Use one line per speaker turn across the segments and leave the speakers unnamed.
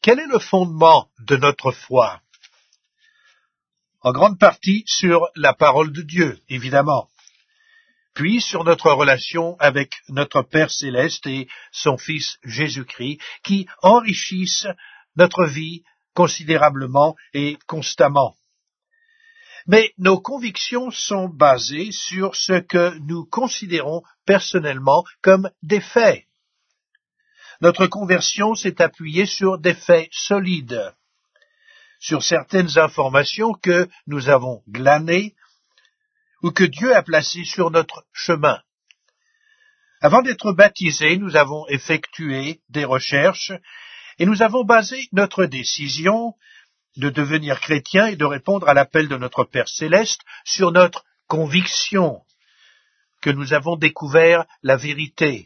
Quel est le fondement de notre foi? En grande partie sur la parole de Dieu, évidemment, puis sur notre relation avec notre Père céleste et son Fils Jésus-Christ, qui enrichissent notre vie considérablement et constamment. Mais nos convictions sont basées sur ce que nous considérons personnellement comme des faits. Notre conversion s'est appuyée sur des faits solides, sur certaines informations que nous avons glanées ou que Dieu a placées sur notre chemin. Avant d'être baptisés, nous avons effectué des recherches et nous avons basé notre décision de devenir chrétien et de répondre à l'appel de notre Père céleste sur notre conviction que nous avons découvert la vérité.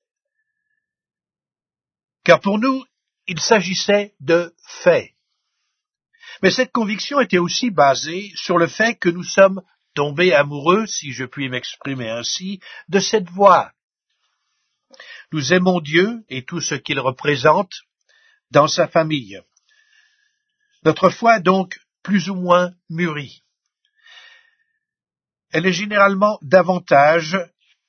Car pour nous, il s'agissait de faits. Mais cette conviction était aussi basée sur le fait que nous sommes tombés amoureux, si je puis m'exprimer ainsi, de cette voie. Nous aimons Dieu et tout ce qu'il représente dans sa famille. Notre foi a donc plus ou moins mûri. Elle est généralement davantage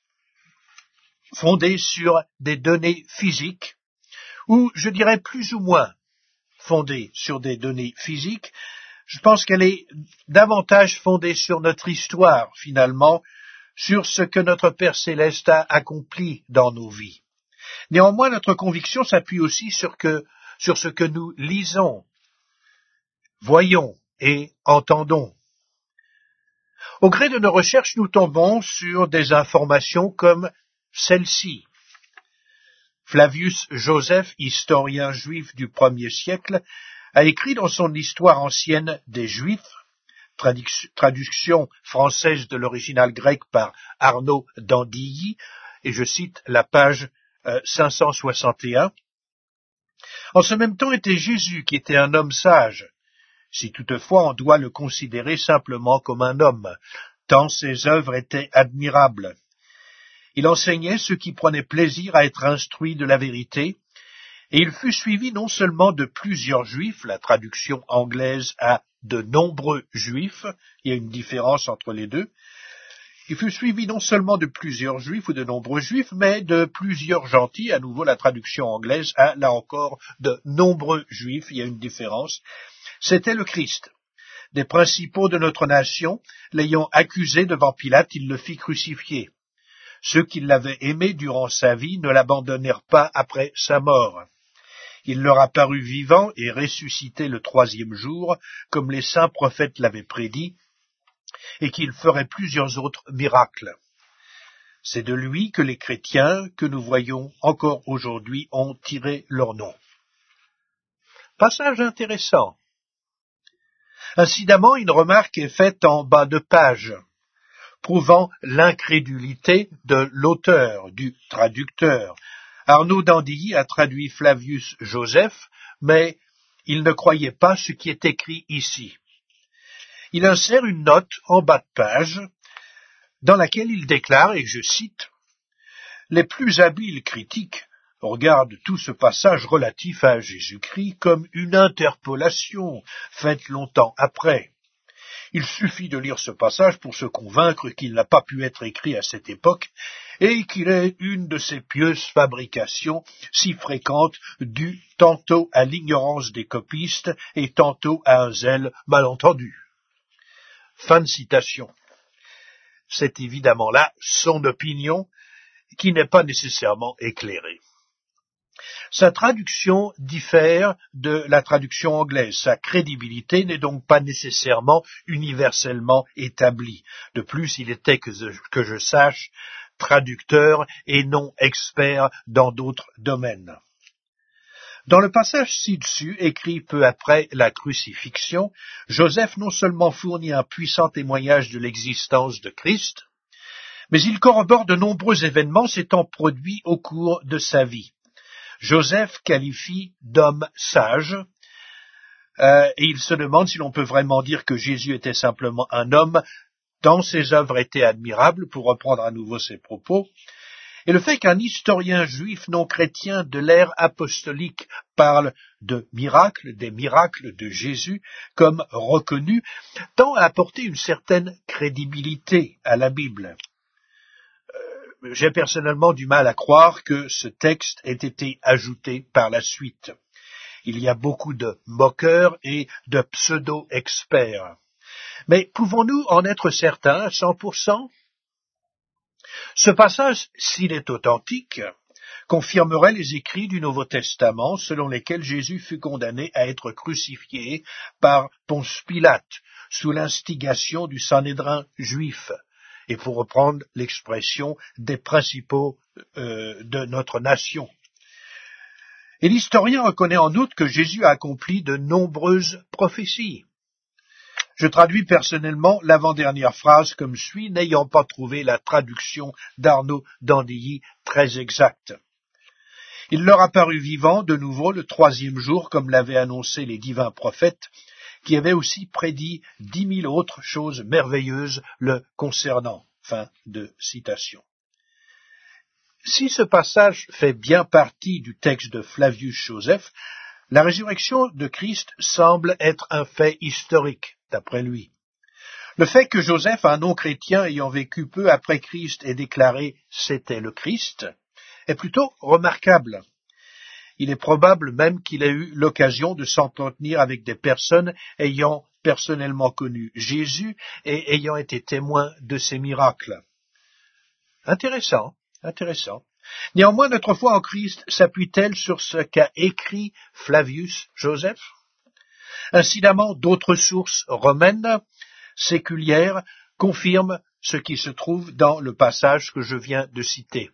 fondée sur des données physiques, ou je dirais plus ou moins fondée sur des données physiques. Je pense qu'elle est davantage fondée sur notre histoire, finalement, sur ce que notre Père céleste a accompli dans nos vies. Néanmoins, notre conviction s'appuie aussi sur ce que nous lisons, voyons et entendons. Au gré de nos recherches, nous tombons sur des informations comme celle-ci. Flavius Joseph, historien juif du 1er siècle, a écrit dans son Histoire ancienne des Juifs, traduction française de l'original grec par Arnaud d'Andilly, et je cite la page 561. En ce même temps était Jésus, qui était un homme sage, si toutefois on doit le considérer simplement comme un homme, tant ses œuvres étaient admirables. Il enseignait ceux qui prenaient plaisir à être instruits de la vérité, et il fut suivi non seulement de plusieurs juifs, la traduction anglaise a de nombreux juifs, il y a une différence entre les deux, il fut suivi non seulement de plusieurs juifs ou de nombreux juifs, mais de plusieurs gentils, à nouveau la traduction anglaise a là encore de nombreux juifs, il y a une différence. C'était le Christ. Des principaux de notre nation, l'ayant accusé devant Pilate, il le fit crucifier. Ceux qui l'avaient aimé durant sa vie ne l'abandonnèrent pas après sa mort. Il leur apparut vivant et ressuscité le 3e jour, comme les saints prophètes l'avaient prédit, et qu'il ferait plusieurs autres miracles. C'est de lui que les chrétiens, que nous voyons encore aujourd'hui, ont tiré leur nom. Passage intéressant. Incidemment, une remarque est faite en bas de page, prouvant l'incrédulité de l'auteur, du traducteur. Arnaud d'Andilly a traduit Flavius Joseph, mais il ne croyait pas ce qui est écrit ici. Il insère une note en bas de page, dans laquelle il déclare, et je cite, « Les plus habiles critiques regardent tout ce passage relatif à Jésus-Christ comme une interpolation faite longtemps après. Il suffit de lire ce passage pour se convaincre qu'il n'a pas pu être écrit à cette époque et qu'il est une de ces pieuses fabrications si fréquentes dues tantôt à l'ignorance des copistes et tantôt à un zèle mal entendu. » Fin de citation. C'est évidemment là son opinion qui n'est pas nécessairement éclairée. Sa traduction diffère de la traduction anglaise. Sa crédibilité n'est donc pas nécessairement universellement établie. De plus, il était, que je sache, traducteur et non expert dans d'autres domaines. Dans le passage ci-dessus, écrit peu après la crucifixion, Joseph non seulement fournit un puissant témoignage de l'existence de Christ, mais il corrobore de nombreux événements s'étant produits au cours de sa vie. Joseph qualifie d'homme sage, et il se demande si l'on peut vraiment dire que Jésus était simplement un homme, tant ses œuvres étaient admirables, pour reprendre à nouveau ses propos, Et le fait qu'un historien juif non chrétien de l'ère apostolique parle de miracles, des miracles de Jésus, comme reconnus, tend à apporter une certaine crédibilité à la Bible. J'ai personnellement du mal à croire que ce texte ait été ajouté par la suite. Il y a beaucoup de moqueurs et de pseudo-experts. Mais pouvons-nous en être certains à 100%? Ce passage, s'il est authentique, confirmerait les écrits du Nouveau Testament selon lesquels Jésus fut condamné à être crucifié par Ponce Pilate sous l'instigation du Sanhédrin juif, et pour reprendre l'expression des principaux de notre nation. Et l'historien reconnaît en outre que Jésus a accompli de nombreuses prophéties. Je traduis personnellement l'avant-dernière phrase comme suit, n'ayant pas trouvé la traduction d'Arnaud d'Andilly très exacte. Il leur apparut vivant de nouveau le 3e jour, comme l'avaient annoncé les divins prophètes, qui avaient aussi prédit 10 000 autres choses merveilleuses le concernant. Fin de citation. Si ce passage fait bien partie du texte de Flavius Joseph, la résurrection de Christ semble être un fait historique, d'après lui. Le fait que Joseph, un non-chrétien ayant vécu peu après Christ, ait déclaré « c'était le Christ » est plutôt remarquable. Il est probable même qu'il ait eu l'occasion de s'entretenir avec des personnes ayant personnellement connu Jésus et ayant été témoins de ses miracles. Intéressant. Néanmoins, notre foi en Christ s'appuie-t-elle sur ce qu'a écrit Flavius Joseph? Incidemment, d'autres sources romaines, séculières, confirment ce qui se trouve dans le passage que je viens de citer.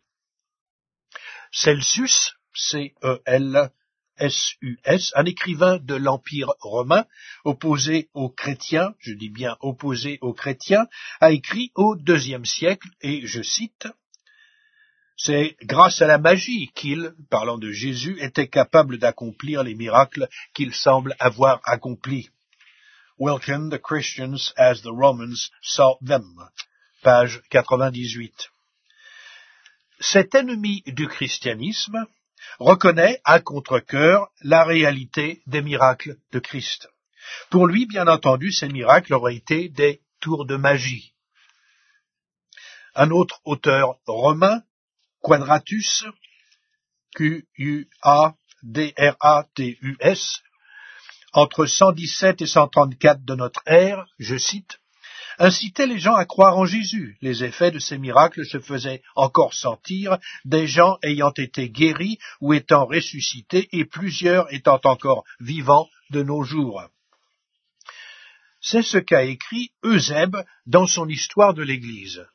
Celsus, C-E-L-S-U-S, un écrivain de l'Empire romain, opposé aux chrétiens, je dis bien opposé aux chrétiens, a écrit au IIe siècle, et je cite, « C'est grâce à la magie qu'il, parlant de Jésus, était capable d'accomplir les miracles qu'il semble avoir accomplis. Welcome the Christians as the Romans sought them. » Page 98. Cet ennemi du christianisme reconnaît à contre-cœur la réalité des miracles de Christ. Pour lui, bien entendu, ces miracles auraient été des tours de magie. Un autre auteur romain, Quadratus, Q-U-A-D-R-A-T-U-S, entre 117 et 134 de notre ère, je cite, incitait les gens à croire en Jésus. Les effets de ces miracles se faisaient encore sentir, des gens ayant été guéris ou étant ressuscités et plusieurs étant encore vivants de nos jours. C'est ce qu'a écrit Eusèbe dans son histoire de l'Église.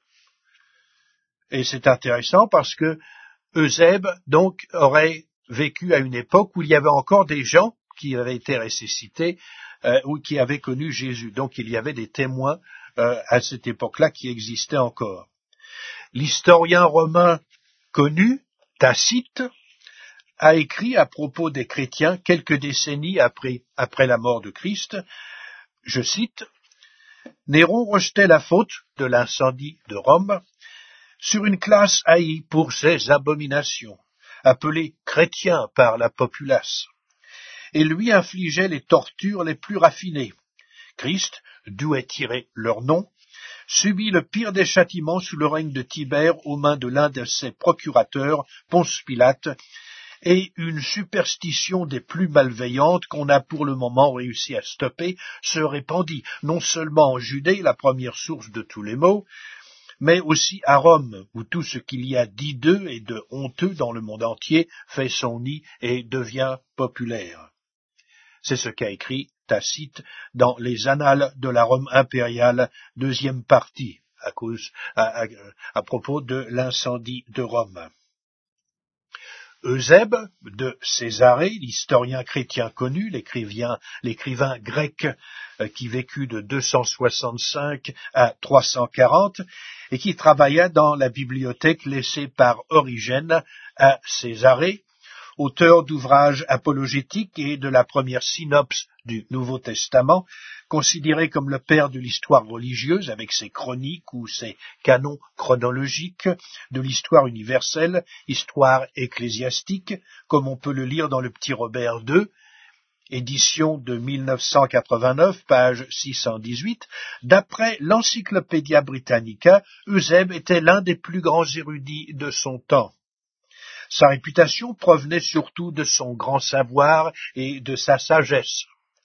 Et c'est intéressant parce que Eusèbe, donc, aurait vécu à une époque où il y avait encore des gens qui avaient été ressuscités ou qui avaient connu Jésus. Donc il y avait des témoins à cette époque-là qui existaient encore. L'historien romain connu, Tacite, a écrit à propos des chrétiens quelques décennies après la mort de Christ, je cite, « Néron rejetait la faute de l'incendie de Rome sur une classe haïe pour ses abominations, appelée chrétiens par la populace, et lui infligeait les tortures les plus raffinées. Christ, d'où est tiré leur nom, subit le pire des châtiments sous le règne de Tibère aux mains de l'un de ses procurateurs, Ponce Pilate, et une superstition des plus malveillantes qu'on a pour le moment réussi à stopper se répandit non seulement en Judée, la première source de tous les maux, mais aussi à Rome, où tout ce qu'il y a d'hideux et de honteux dans le monde entier fait son nid et devient populaire. » C'est ce qu'a écrit Tacite dans les Annales de la Rome impériale, deuxième partie, à propos de l'incendie de Rome. Eusèbe de Césarée, l'historien chrétien connu, l'écrivain grec qui vécut de 265 à 340 et qui travailla dans la bibliothèque laissée par Origène à Césarée, auteur d'ouvrages apologétiques et de la première synopse du Nouveau Testament, considéré comme le père de l'histoire religieuse avec ses chroniques ou ses canons chronologiques, de l'histoire universelle, histoire ecclésiastique, comme on peut le lire dans le Petit Robert II, édition de 1989, page 618, d'après l'Encyclopædia Britannica, Eusèbe était l'un des plus grands érudits de son temps. Sa réputation provenait surtout de son grand savoir et de sa sagesse.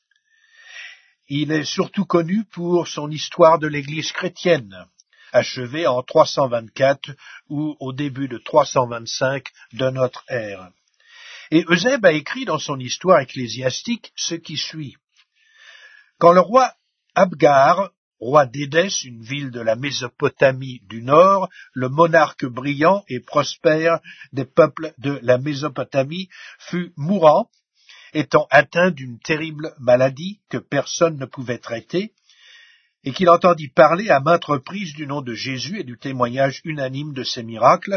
Il est surtout connu pour son histoire de l'Église chrétienne, achevée en 324 ou au début de 325 de notre ère. Et Eusèbe a écrit dans son histoire ecclésiastique ce qui suit. Quand le roi Abgar, roi d'Édès, une ville de la Mésopotamie du Nord, le monarque brillant et prospère des peuples de la Mésopotamie, fut mourant, étant atteint d'une terrible maladie que personne ne pouvait traiter, et qu'il entendit parler à maintes reprises du nom de Jésus et du témoignage unanime de ses miracles,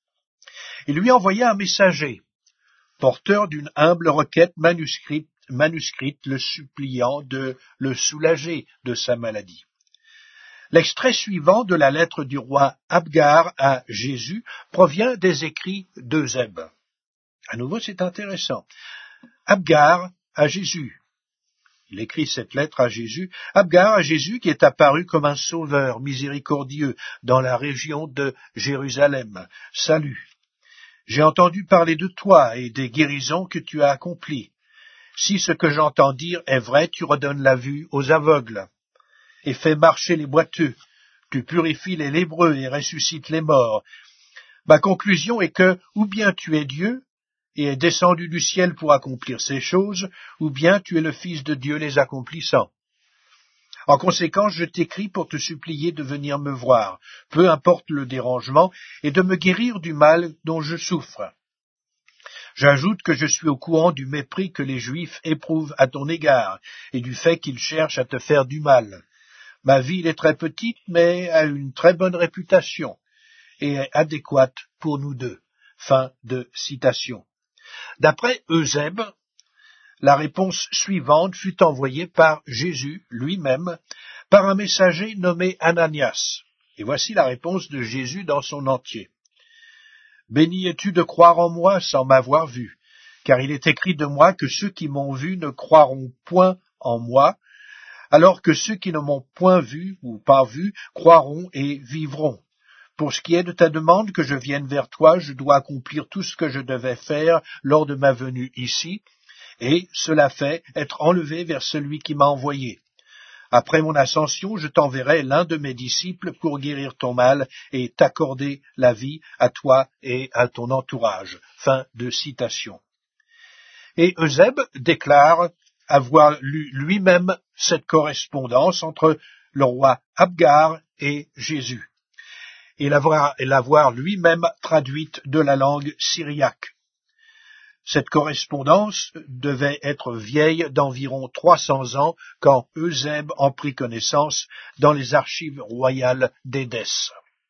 il lui envoya un messager, porteur d'une humble requête manuscrite, le suppliant de le soulager de sa maladie. L'extrait suivant de la lettre du roi Abgar à Jésus provient des écrits d'Eusèbe. À nouveau, c'est intéressant. Abgar à Jésus. Il écrit cette lettre à Jésus. Abgar à Jésus qui est apparu comme un sauveur miséricordieux dans la région de Jérusalem. Salut. J'ai entendu parler de toi et des guérisons que tu as accomplies. Si ce que j'entends dire est vrai, tu redonnes la vue aux aveugles et fais marcher les boiteux. Tu purifies les lépreux et ressuscites les morts. Ma conclusion est que, ou bien tu es Dieu et es descendu du ciel pour accomplir ces choses, ou bien tu es le Fils de Dieu les accomplissant. En conséquence, je t'écris pour te supplier de venir me voir, peu importe le dérangement, et de me guérir du mal dont je souffre. J'ajoute que je suis au courant du mépris que les Juifs éprouvent à ton égard, et du fait qu'ils cherchent à te faire du mal. Ma ville est très petite, mais a une très bonne réputation, et est adéquate pour nous deux. Fin de citation. D'après Eusèbe, la réponse suivante fut envoyée par Jésus lui-même, par un messager nommé Ananias. Et voici la réponse de Jésus dans son entier. Béni es-tu de croire en moi sans m'avoir vu, car il est écrit de moi que ceux qui m'ont vu ne croiront point en moi, alors que ceux qui ne m'ont point vu ou pas vu croiront et vivront. Pour ce qui est de ta demande que je vienne vers toi, je dois accomplir tout ce que je devais faire lors de ma venue ici, et cela fait être enlevé vers celui qui m'a envoyé. Après mon ascension, je t'enverrai l'un de mes disciples pour guérir ton mal et t'accorder la vie à toi et à ton entourage. Fin de citation. Et Eusèbe déclare avoir lu lui-même cette correspondance entre le roi Abgar et Jésus, et l'avoir lui-même traduite de la langue syriaque. Cette correspondance devait être vieille d'environ 300 ans quand Eusèbe en prit connaissance dans les archives royales d'Édès.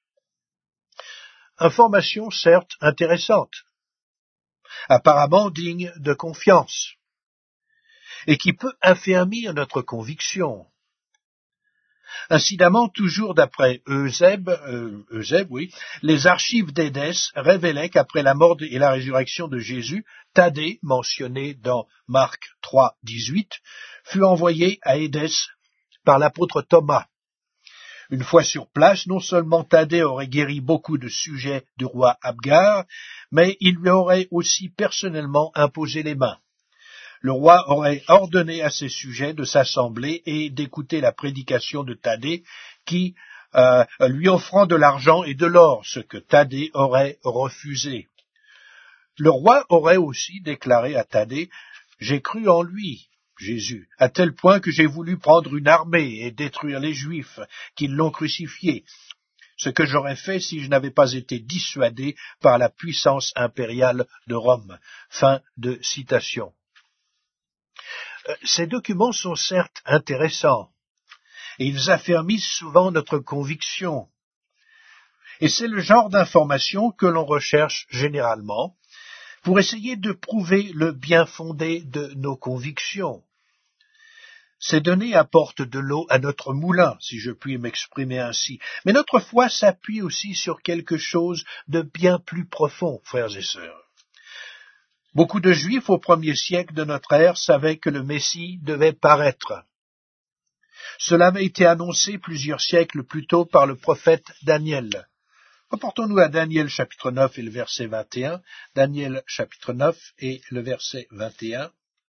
Information certes intéressante, apparemment digne de confiance, et qui peut affermir notre conviction. Incidemment, toujours d'après Eusèbe, les archives d'Édès révélaient qu'après la mort et la résurrection de Jésus, Thaddée, mentionné dans Marc 3, 18, fut envoyé à Édès par l'apôtre Thomas. Une fois sur place, non seulement Thaddée aurait guéri beaucoup de sujets du roi Abgar, mais il lui aurait aussi personnellement imposé les mains. Le roi aurait ordonné à ses sujets de s'assembler et d'écouter la prédication de Thaddée, qui, lui offrant de l'argent et de l'or, ce que Thaddée aurait refusé. Le roi aurait aussi déclaré à Thaddée, « J'ai cru en lui, Jésus, à tel point que j'ai voulu prendre une armée et détruire les Juifs qui l'ont crucifié, ce que j'aurais fait si je n'avais pas été dissuadé par la puissance impériale de Rome. » Fin de citation. Ces documents sont certes intéressants, et ils affermissent souvent notre conviction. Et c'est le genre d'information que l'on recherche généralement, pour essayer de prouver le bien fondé de nos convictions. Ces données apportent de l'eau à notre moulin, si je puis m'exprimer ainsi, mais notre foi s'appuie aussi sur quelque chose de bien plus profond, frères et sœurs. Beaucoup de Juifs au 1er siècle de notre ère savaient que le Messie devait paraître. Cela avait été annoncé plusieurs siècles plus tôt par le prophète Daniel. Reportons-nous à Daniel chapitre 9 et le verset 21. Daniel chapitre 9 et le verset 21.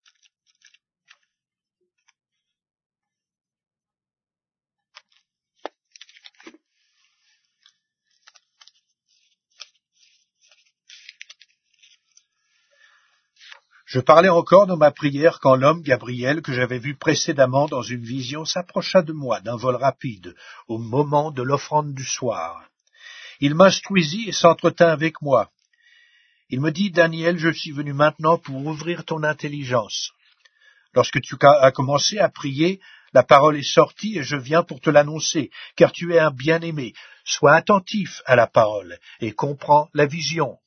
Je parlais encore dans ma prière quand l'homme Gabriel, que j'avais vu précédemment dans une vision, s'approcha de moi d'un vol rapide au moment de l'offrande du soir. Il m'instruisit et s'entretint avec moi. Il me dit, Daniel, je suis venu maintenant pour ouvrir ton intelligence. Lorsque tu as commencé à prier, la parole est sortie et je viens pour te l'annoncer, car tu es un bien-aimé. Sois attentif à la parole et comprends la vision.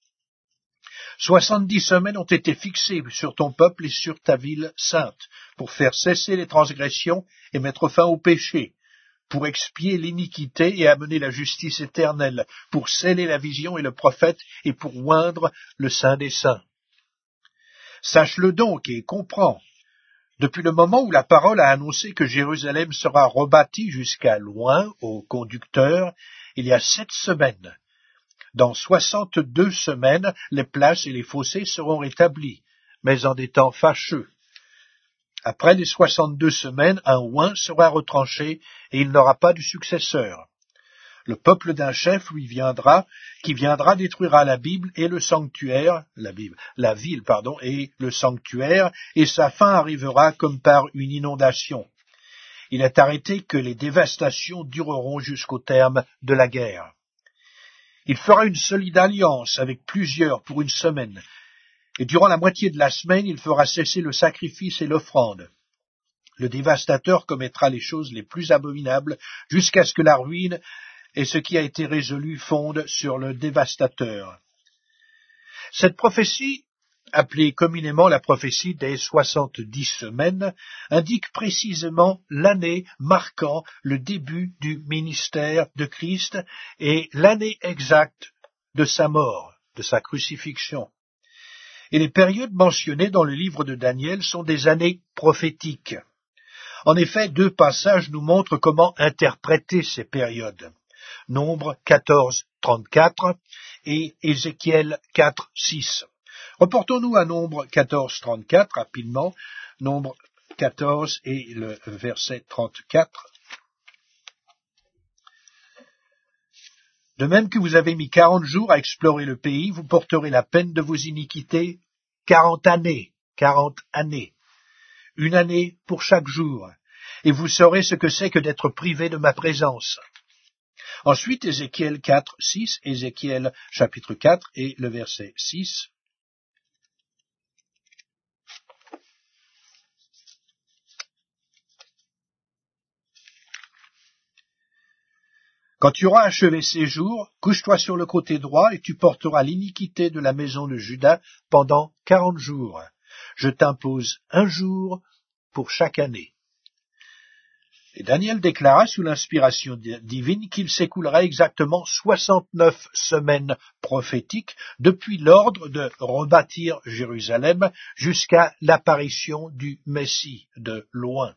70 semaines ont été fixées sur ton peuple et sur ta ville sainte, pour faire cesser les transgressions et mettre fin au péché, pour expier l'iniquité et amener la justice éternelle, pour sceller la vision et le prophète et pour oindre le Saint des Saints. Sache-le donc et comprends. Depuis le moment où la parole a annoncé que Jérusalem sera rebâtie jusqu'à loin au conducteur, il y a 7 semaines. Dans 62 semaines, les places et les fossés seront rétablis, mais en des temps fâcheux. Après les 62 semaines, un oint sera retranché et il n'aura pas de successeur. Le peuple d'un chef lui viendra, qui viendra détruira la ville et le sanctuaire, la ville, et le sanctuaire, et sa fin arrivera comme par une inondation. Il est arrêté que les dévastations dureront jusqu'au terme de la guerre. Il fera une solide alliance avec plusieurs pour une semaine, et durant la moitié de la semaine, il fera cesser le sacrifice et l'offrande. Le dévastateur commettra les choses les plus abominables jusqu'à ce que la ruine et ce qui a été résolu fondent sur le dévastateur. Cette prophétie, appelée communément la prophétie des 70 semaines, indique précisément l'année marquant le début du ministère de Christ et l'année exacte de sa mort, de sa crucifixion. Et les périodes mentionnées dans le livre de Daniel sont des années prophétiques. En effet, 2 passages nous montrent comment interpréter ces périodes. Nombre 14, 34 et Ézéchiel 4, 6. Reportons-nous à Nombre 14, 34 rapidement. Nombre 14 et le verset 34. De même que vous avez mis 40 jours à explorer le pays, vous porterez la peine de vos iniquités 40 années. 40 années. Une année pour chaque jour. Et vous saurez ce que c'est que d'être privé de ma présence. Ensuite, Ézéchiel 4, 6, Ézéchiel chapitre 4 et le verset 6. Quand tu auras achevé ces jours, couche-toi sur le côté droit et tu porteras l'iniquité de la maison de Juda pendant 40 jours. Je t'impose un jour pour chaque année. Et Daniel déclara sous l'inspiration divine qu'il s'écoulera exactement 69 semaines prophétiques depuis l'ordre de rebâtir Jérusalem jusqu'à l'apparition du Messie de loin.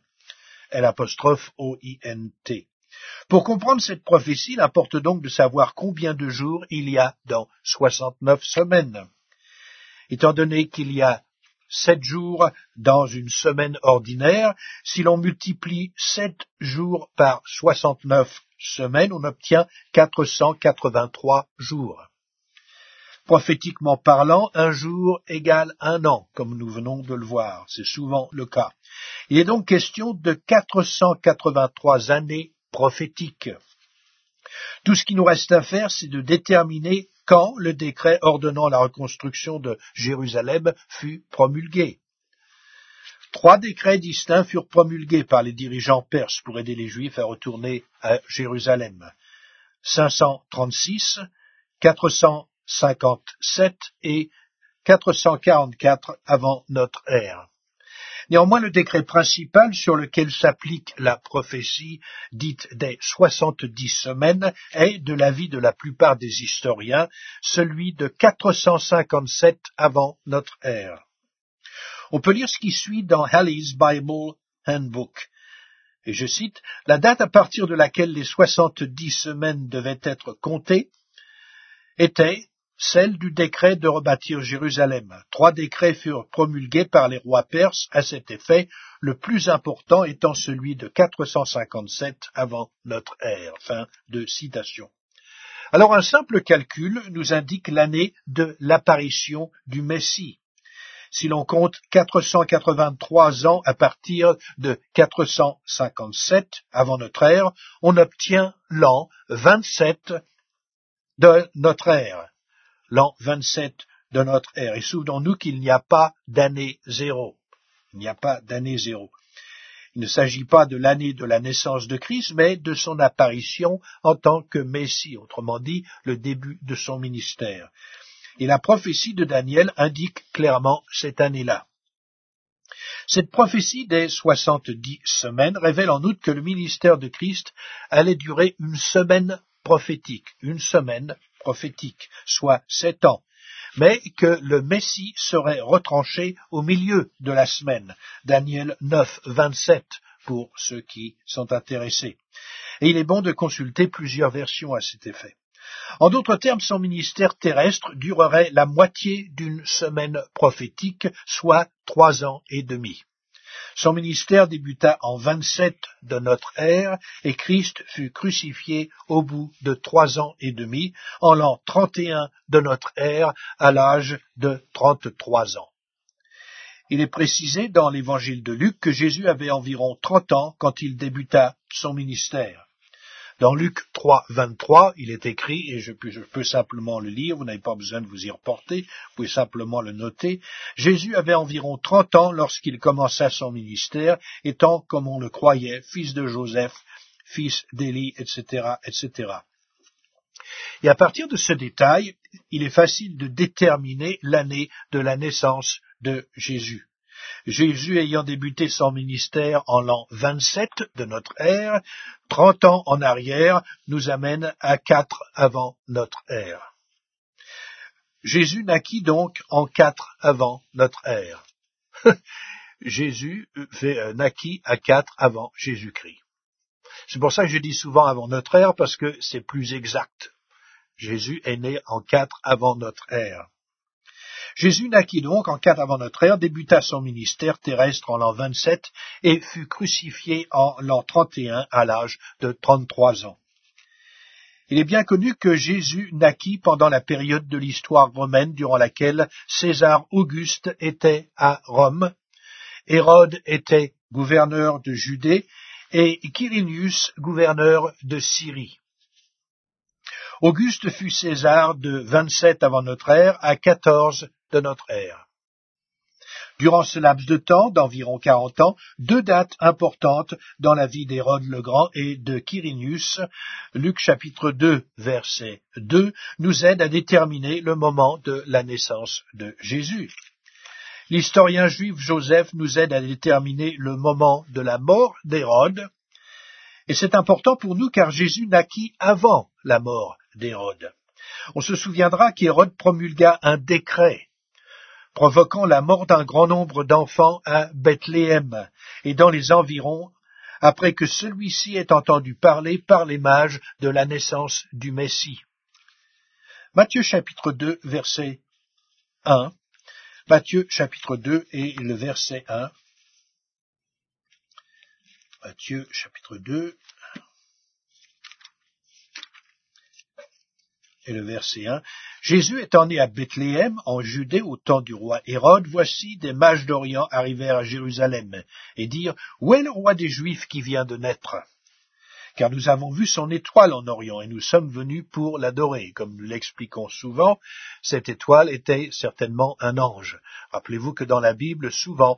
L'O-I-N-T. Pour comprendre cette prophétie, il importe donc de savoir combien de jours il y a dans 69 semaines. Étant donné qu'il y a 7 jours dans une semaine ordinaire, si l'on multiplie 7 jours par 69 semaines, on obtient 483 jours. Prophétiquement parlant, un jour égale un an, comme nous venons de le voir. C'est souvent le cas. Il est donc question de 483 années prophétiques. Tout ce qui nous reste à faire, c'est de déterminer quand le décret ordonnant la reconstruction de Jérusalem fut promulgué. 3 décrets distincts furent promulgués par les dirigeants perses pour aider les Juifs à retourner à Jérusalem. 536, 457 et 444 avant notre ère. Néanmoins, le décret principal sur lequel s'applique la prophétie dite des 70 semaines est, de l'avis de la plupart des historiens, celui de 457 avant notre ère. On peut lire ce qui suit dans Halley's Bible Handbook. Et je cite, « La date à partir de laquelle les 70 semaines devaient être comptées était celle du décret de rebâtir Jérusalem. 3 décrets furent promulgués par les rois perses à cet effet, le plus important étant celui de 457 avant notre ère. » Fin de citation. Alors un simple calcul nous indique l'année de l'apparition du Messie. Si l'on compte 483 ans à partir de 457 avant notre ère, on obtient l'an 27 de notre ère. L'an 27 de notre ère. Et souvenons-nous qu'il n'y a pas d'année zéro. Il n'y a pas d'année zéro. Il ne s'agit pas de l'année de la naissance de Christ, mais de son apparition en tant que Messie, autrement dit, le début de son ministère. Et la prophétie de Daniel indique clairement cette année-là. Cette prophétie des 70 semaines révèle en outre que le ministère de Christ allait durer une semaine prophétique, soit 7 ans, mais que le Messie serait retranché au milieu de la semaine. Daniel 9, 27 pour ceux qui sont intéressés. Et il est bon de consulter plusieurs versions à cet effet. En d'autres termes, son ministère terrestre durerait la moitié d'une semaine prophétique, soit 3 ans et demi. Son ministère débuta en 27 de notre ère et Christ fut crucifié au bout de 3 ans et demi, en l'an 31 de notre ère, à l'âge de 33 ans. Il est précisé dans l'évangile de Luc que Jésus avait environ 30 ans quand il débuta son ministère. Dans Luc 3, 23, il est écrit, et je peux simplement le lire, vous n'avez pas besoin de vous y reporter, vous pouvez simplement le noter, Jésus avait environ 30 ans lorsqu'il commença son ministère, étant, comme on le croyait, fils de Joseph, fils d'Élie, etc., etc. Et à partir de ce détail, il est facile de déterminer l'année de la naissance de Jésus. Jésus ayant débuté son ministère en l'an 27 de notre ère, 30 ans en arrière nous amène à 4 avant notre ère. Jésus naquit donc en 4 avant notre ère. Jésus naquit à 4 avant Jésus-Christ. C'est pour ça que je dis souvent avant notre ère, parce que c'est plus exact. Jésus est né en 4 avant notre ère. Jésus naquit donc en 4 avant notre ère, débuta son ministère terrestre en l'an 27 et fut crucifié en l'an 31 à l'âge de 33 ans. Il est bien connu que Jésus naquit pendant la période de l'histoire romaine durant laquelle César Auguste était à Rome, Hérode était gouverneur de Judée et Quirinius gouverneur de Syrie. Auguste fut César de 27 avant notre ère à 14 de notre ère. Durant ce laps de temps, d'environ 40 ans, 2 dates importantes dans la vie d'Hérode le Grand et de Quirinius, Luc chapitre 2, verset 2, nous aident à déterminer le moment de la naissance de Jésus. L'historien juif Joseph nous aide à déterminer le moment de la mort d'Hérode, et c'est important pour nous car Jésus naquit avant la mort d'Hérode. On se souviendra qu'Hérode promulgua un décret provoquant la mort d'un grand nombre d'enfants à Bethléem et dans les environs, après que celui-ci ait entendu parler par les mages de la naissance du Messie. Matthieu chapitre 2, verset 1. Matthieu chapitre 2 et le verset 1. Matthieu chapitre 2 et le verset 1. Jésus étant né à Bethléem, en Judée, au temps du roi Hérode, voici des mages d'Orient arrivèrent à Jérusalem et dirent, où est le roi des Juifs qui vient de naître? Car nous avons vu son étoile en Orient et nous sommes venus pour l'adorer. Comme nous l'expliquons souvent, cette étoile était certainement un ange. Rappelez-vous que dans la Bible, souvent,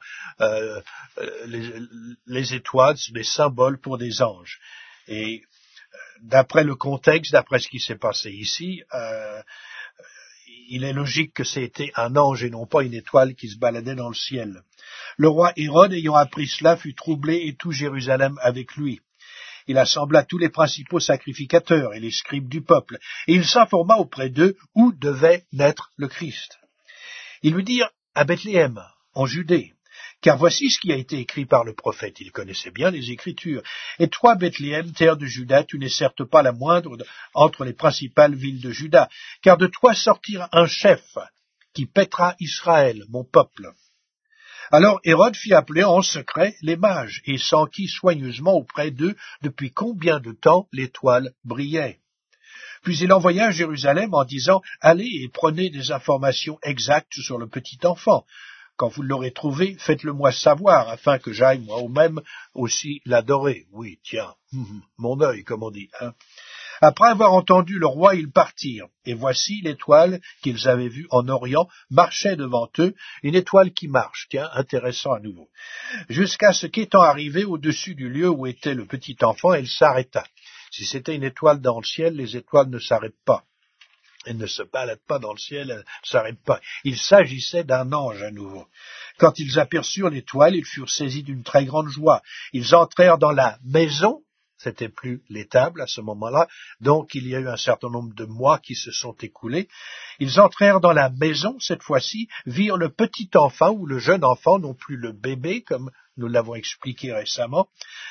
les étoiles sont des symboles pour des anges. Et d'après le contexte, d'après ce qui s'est passé ici, il est logique que c'était un ange et non pas une étoile qui se baladait dans le ciel. Le roi Hérode, ayant appris cela, fut troublé et tout Jérusalem avec lui. Il assembla tous les principaux sacrificateurs et les scribes du peuple, et il s'informa auprès d'eux où devait naître le Christ. Ils lui dirent à Bethléem, en Judée, car voici ce qui a été écrit par le prophète. Il connaissait bien les Écritures. Et toi, Bethléem, terre de Juda, tu n'es certes pas la moindre entre les principales villes de Juda, car de toi sortira un chef qui paîtra Israël, mon peuple. Alors Hérode fit appeler en secret les mages et s'enquit soigneusement auprès d'eux depuis combien de temps l'étoile brillait. Puis il envoya à Jérusalem en disant « Allez et prenez des informations exactes sur le petit enfant. Quand vous l'aurez trouvé, faites-le-moi savoir, afin que j'aille moi-même aussi l'adorer. » Oui, tiens, mon œil, comme on dit. Après avoir entendu le roi, ils partirent. Et voici l'étoile qu'ils avaient vue en Orient marchait devant eux, une étoile qui marche, tiens, intéressant à nouveau. Jusqu'à ce qu'étant arrivée au-dessus du lieu où était le petit enfant, elle s'arrêta. Si c'était une étoile dans le ciel, les étoiles ne s'arrêtent pas. Elles ne se baladent pas dans le ciel, elles ne s'arrêtent pas. Il s'agissait d'un ange à nouveau. Quand ils aperçurent l'étoile, ils furent saisis d'une très grande joie. Ils entrèrent dans la maison, c'était plus l'étable à ce moment-là, donc il y a eu un certain nombre de mois qui se sont écoulés. Ils entrèrent dans la maison, cette fois-ci, virent le petit enfant ou le jeune enfant, non plus le bébé, comme nous l'avons expliqué récemment.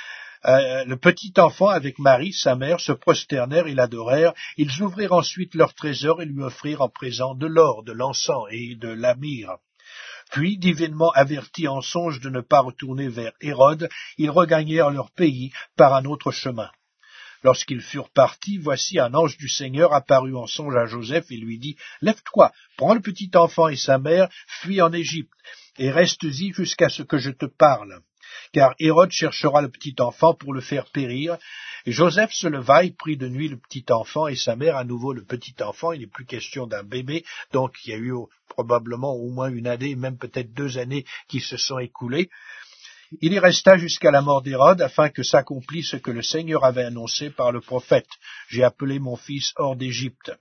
Le petit enfant avec Marie, sa mère, se prosternèrent et l'adorèrent. Ils ouvrirent ensuite leur trésor et lui offrirent en présent de l'or, de l'encens et de la myrrhe. Puis, divinement avertis en songe de ne pas retourner vers Hérode, ils regagnèrent leur pays par un autre chemin. Lorsqu'ils furent partis, voici un ange du Seigneur apparut en songe à Joseph et lui dit « Lève-toi, prends le petit enfant et sa mère, fuis en Égypte, et reste-y jusqu'à ce que je te parle. » Car Hérode cherchera le petit enfant pour le faire périr. Et Joseph se leva et prit de nuit le petit enfant et sa mère, à nouveau le petit enfant. Il n'est plus question d'un bébé, donc il y a eu probablement au moins une année, même peut-être 2 années qui se sont écoulées. Il y resta jusqu'à la mort d'Hérode, afin que s'accomplisse ce que le Seigneur avait annoncé par le prophète. J'ai appelé mon fils hors d'Égypte.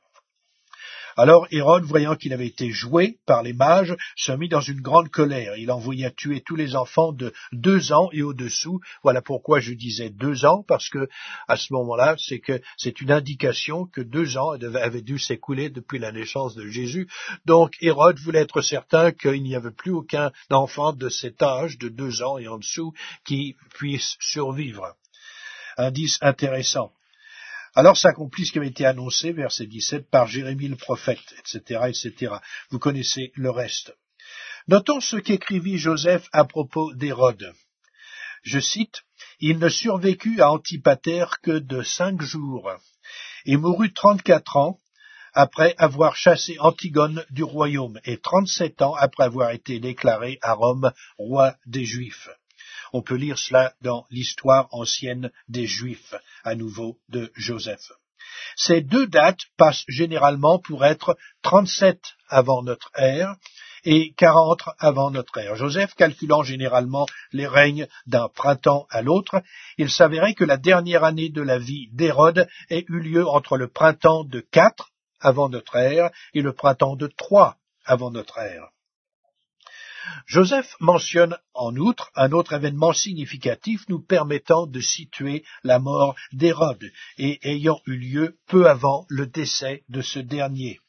Alors Hérode, voyant qu'il avait été joué par les mages, se mit dans une grande colère. Il envoya tuer tous les enfants de 2 ans et au-dessous. Voilà pourquoi je disais 2 ans, parce que à ce moment-là, c'est une indication que 2 ans avaient dû s'écouler depuis la naissance de Jésus. Donc Hérode voulait être certain qu'il n'y avait plus aucun enfant de cet âge, de 2 ans et en dessous, qui puisse survivre. Indice intéressant. Alors s'accomplit ce qui avait été annoncé, verset 17, par Jérémie le prophète, etc., etc. Vous connaissez le reste. Notons ce qu'écrivit Joseph à propos d'Hérode. Je cite, « Il ne survécut à Antipater que de 5 jours, et mourut 34 ans après avoir chassé Antigone du royaume, et 37 ans après avoir été déclaré à Rome roi des Juifs. » On peut lire cela dans l'histoire ancienne des Juifs, à nouveau de Joseph. Ces 2 dates passent généralement pour être 37 avant notre ère et 40 avant notre ère. Joseph calculant généralement les règnes d'un printemps à l'autre, il s'avérait que la dernière année de la vie d'Hérode ait eu lieu entre le printemps de 4 avant notre ère et le printemps de 3 avant notre ère. Joseph mentionne en outre un autre événement significatif nous permettant de situer la mort d'Hérode et ayant eu lieu peu avant le décès de ce dernier.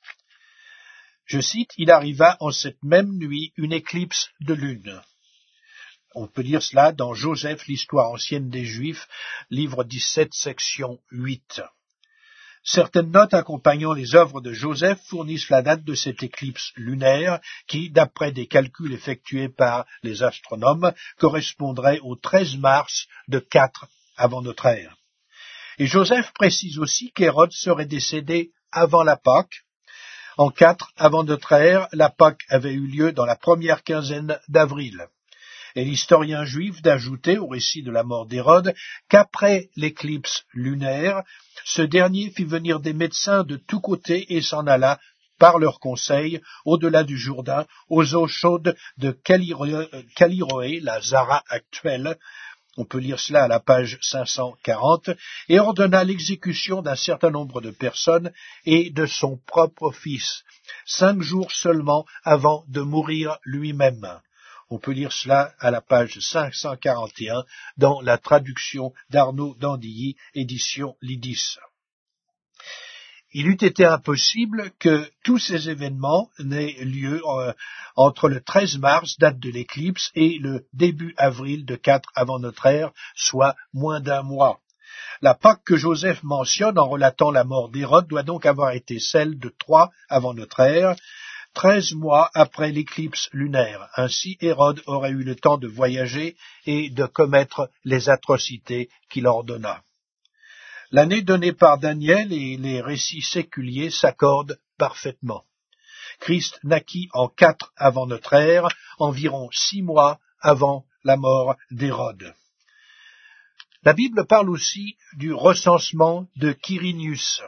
Je cite, « Il arriva en cette même nuit une éclipse de lune. » On peut lire cela dans Joseph, l'histoire ancienne des Juifs, livre 17, section 8. Certaines notes accompagnant les œuvres de Joseph fournissent la date de cette éclipse lunaire qui, d'après des calculs effectués par les astronomes, correspondrait au 13 mars de 4 avant notre ère. Et Joseph précise aussi qu'Hérode serait décédé avant la Pâque. En 4 avant notre ère, la Pâque avait eu lieu dans la première quinzaine d'avril. Et l'historien juif d'ajouter au récit de la mort d'Hérode qu'après l'éclipse lunaire, ce dernier fit venir des médecins de tous côtés et s'en alla, par leur conseil, au-delà du Jourdain, aux eaux chaudes de Caliroé, la Zara actuelle, on peut lire cela à la page 540, et ordonna l'exécution d'un certain nombre de personnes et de son propre fils, 5 jours seulement avant de mourir lui-même. On peut lire cela à la page 541 dans la traduction d'Arnaud d'Andilly, édition Lidis. Il eût été impossible que tous ces événements n'aient lieu entre le 13 mars, date de l'éclipse, et le début avril de 4 avant notre ère, soit moins d'un mois. La Pâque que Joseph mentionne en relatant la mort d'Hérode doit donc avoir été celle de 3 avant notre ère, 13 mois après l'éclipse lunaire. Ainsi, Hérode aurait eu le temps de voyager et de commettre les atrocités qu'il ordonna. L'année donnée par Daniel et les récits séculiers s'accordent parfaitement. Christ naquit en 4 avant notre ère, environ 6 mois avant la mort d'Hérode. La Bible parle aussi du recensement de Quirinius.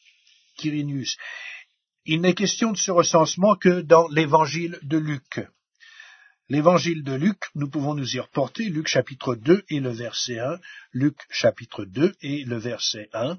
Il n'est question de ce recensement que dans l'évangile de Luc. L'évangile de Luc, nous pouvons nous y reporter, Luc chapitre 2 et le verset 1, Luc chapitre 2 et le verset 1.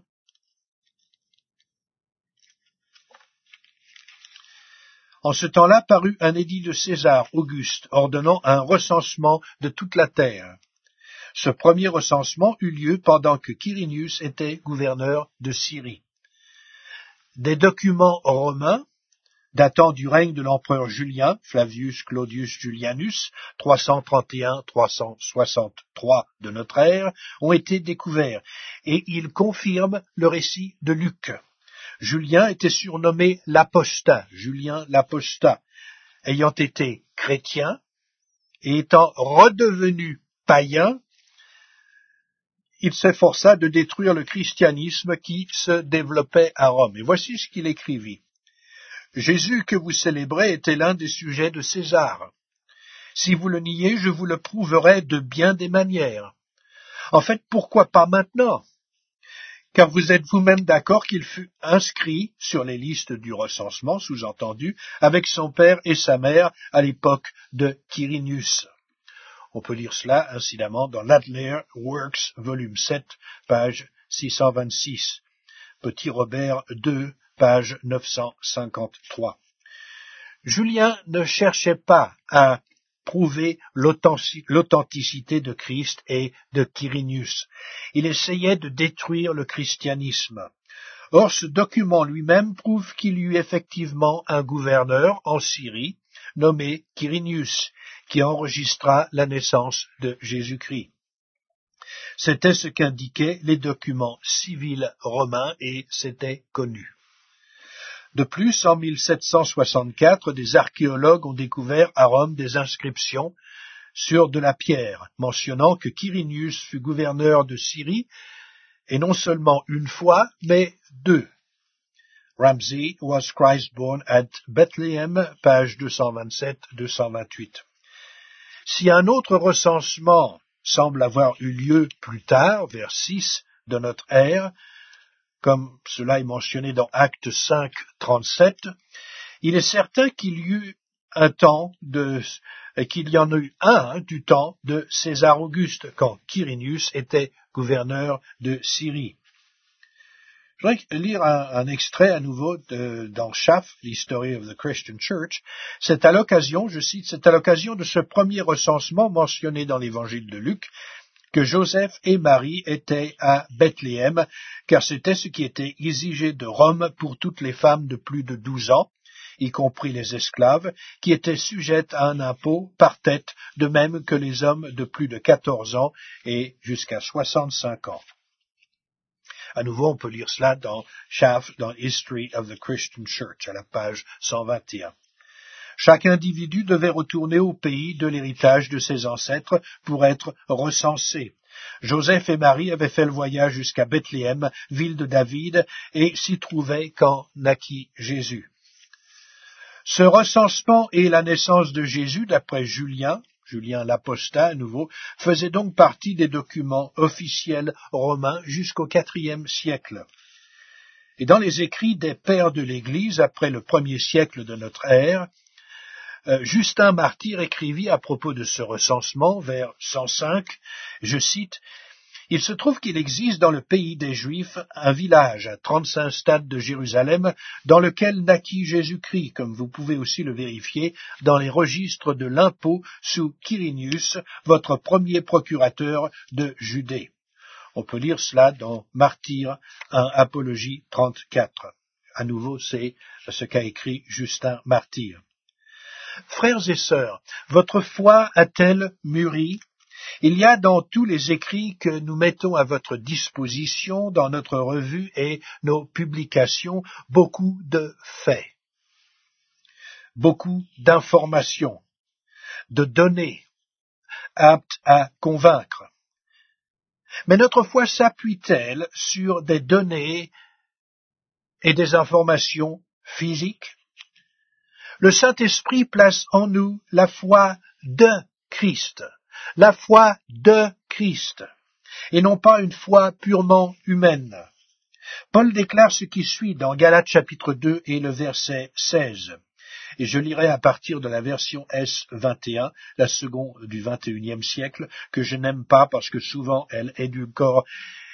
En ce temps-là parut un édit de César Auguste, ordonnant un recensement de toute la terre. Ce premier recensement eut lieu pendant que Quirinius était gouverneur de Syrie. Des documents romains, datant du règne de l'empereur Julien, Flavius Claudius Julianus, 331-363 de notre ère, ont été découverts, et ils confirment le récit de Luc. Julien était surnommé l'apostat, Julien l'apostat, ayant été chrétien et étant redevenu païen, il s'efforça de détruire le christianisme qui se développait à Rome. Et voici ce qu'il écrivit. Jésus que vous célébrez était l'un des sujets de César. Si vous le niez, je vous le prouverai de bien des manières. En fait, pourquoi pas maintenant? Car vous êtes vous-même d'accord qu'il fut inscrit sur les listes du recensement, sous-entendu, avec son père et sa mère à l'époque de Quirinius. On peut lire cela, incidemment, dans l'Adler Works, volume 7, page 626. Petit Robert 2, page 953. Julien ne cherchait pas à prouver l'authenticité de Christ et de Quirinius. Il essayait de détruire le christianisme. Or, ce document lui-même prouve qu'il y eut effectivement un gouverneur en Syrie, nommé Quirinius, qui enregistra la naissance de Jésus-Christ. C'était ce qu'indiquaient les documents civils romains et c'était connu. De plus, en 1764, des archéologues ont découvert à Rome des inscriptions sur de la pierre, mentionnant que Quirinius fut gouverneur de Syrie, et non seulement une fois, mais 2. Ramsey was Christ born at Bethlehem, page 227-228. Si un autre recensement semble avoir eu lieu plus tard, vers 6 de notre ère, comme cela est mentionné dans Actes 5, 37, il est certain qu'il y eut qu'il y en a eu un du temps de César Auguste, quand Quirinius était gouverneur de Syrie. Je voudrais lire un extrait à nouveau dans Schaff, l'History of the Christian Church. C'est à l'occasion, je cite, c'est à l'occasion de ce premier recensement mentionné dans l'évangile de Luc, que Joseph et Marie étaient à Bethléem, car c'était ce qui était exigé de Rome pour toutes les femmes de plus de 12 ans, y compris les esclaves, qui étaient sujettes à un impôt par tête, de même que les hommes de plus de 14 ans et jusqu'à 65 ans. À nouveau, on peut lire cela dans Schaff, dans History of the Christian Church, à la page 121. Chaque individu devait retourner au pays de l'héritage de ses ancêtres pour être recensé. Joseph et Marie avaient fait le voyage jusqu'à Bethléem, ville de David, et s'y trouvaient quand naquit Jésus. Ce recensement et la naissance de Jésus, d'après Julien l'apostat à nouveau, faisait donc partie des documents officiels romains jusqu'au IVe siècle. Et dans les écrits des pères de l'Église, après le 1er siècle de notre ère, Justin Martyr écrivit à propos de ce recensement vers 105, je cite, « Il se trouve qu'il existe dans le pays des Juifs un village à 35 stades de Jérusalem dans lequel naquit Jésus-Christ, comme vous pouvez aussi le vérifier dans les registres de l'impôt sous Quirinius, votre premier procurateur de Judée. » On peut lire cela dans Martyr 1 Apologie 34. À nouveau, c'est ce qu'a écrit Justin Martyr. Frères et sœurs, votre foi a-t-elle mûri? Il y a dans tous les écrits que nous mettons à votre disposition dans notre revue et nos publications beaucoup de faits, beaucoup d'informations, de données aptes à convaincre. Mais notre foi s'appuie-t-elle sur des données et des informations physiques? Le Saint-Esprit place en nous la foi de Christ. La foi de Christ, et non pas une foi purement humaine. Paul déclare ce qui suit dans Galates chapitre 2 et le verset 16. Et je lirai à partir de la version S21, la seconde du XXIe siècle, que je n'aime pas parce que souvent elle édulcore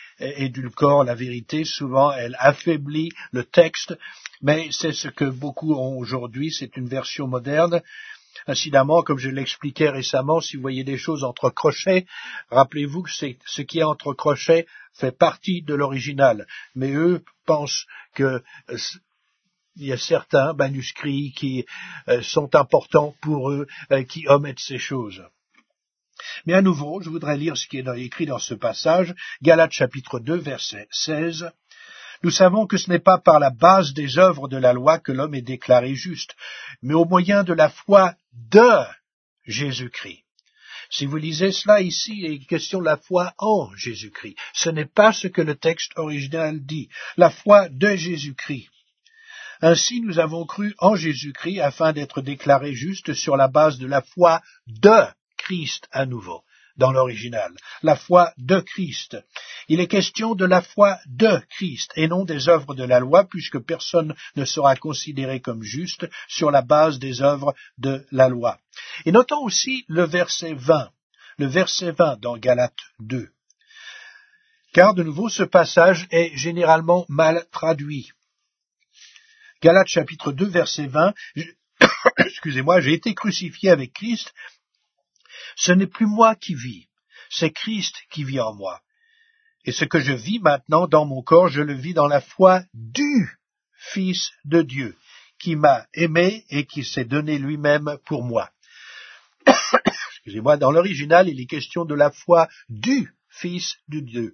la vérité, souvent elle affaiblit le texte, mais c'est ce que beaucoup ont aujourd'hui, c'est une version moderne. Incidemment, comme je l'expliquais récemment, si vous voyez des choses entre crochets, rappelez-vous que ce qui est entre crochets fait partie de l'original. Mais eux pensent que il y a certains manuscrits qui sont importants pour eux, qui omettent ces choses. Mais à nouveau, je voudrais lire ce qui est écrit dans ce passage, Galates chapitre 2, verset 16. Nous savons que ce n'est pas par la base des œuvres de la loi que l'homme est déclaré juste, mais au moyen de la foi de Jésus-Christ. Si vous lisez cela ici, il est question de la foi en Jésus-Christ. Ce n'est pas ce que le texte original dit. La foi de Jésus-Christ. Ainsi, nous avons cru en Jésus-Christ afin d'être déclarés justes sur la base de la foi de Christ à nouveau. Dans l'original, la foi de Christ. Il est question de la foi de Christ et non des œuvres de la loi, puisque personne ne sera considéré comme juste sur la base des œuvres de la loi. Et notons aussi le verset 20 dans Galates 2. Car de nouveau, ce passage est généralement mal traduit. Galates chapitre 2, verset 20, excusez-moi, j'ai été crucifié avec Christ. Ce n'est plus moi qui vis, c'est Christ qui vit en moi. Et ce que je vis maintenant dans mon corps, je le vis dans la foi du Fils de Dieu, qui m'a aimé et qui s'est donné lui-même pour moi. Excusez-moi, dans l'original, il est question de la foi du Fils de Dieu.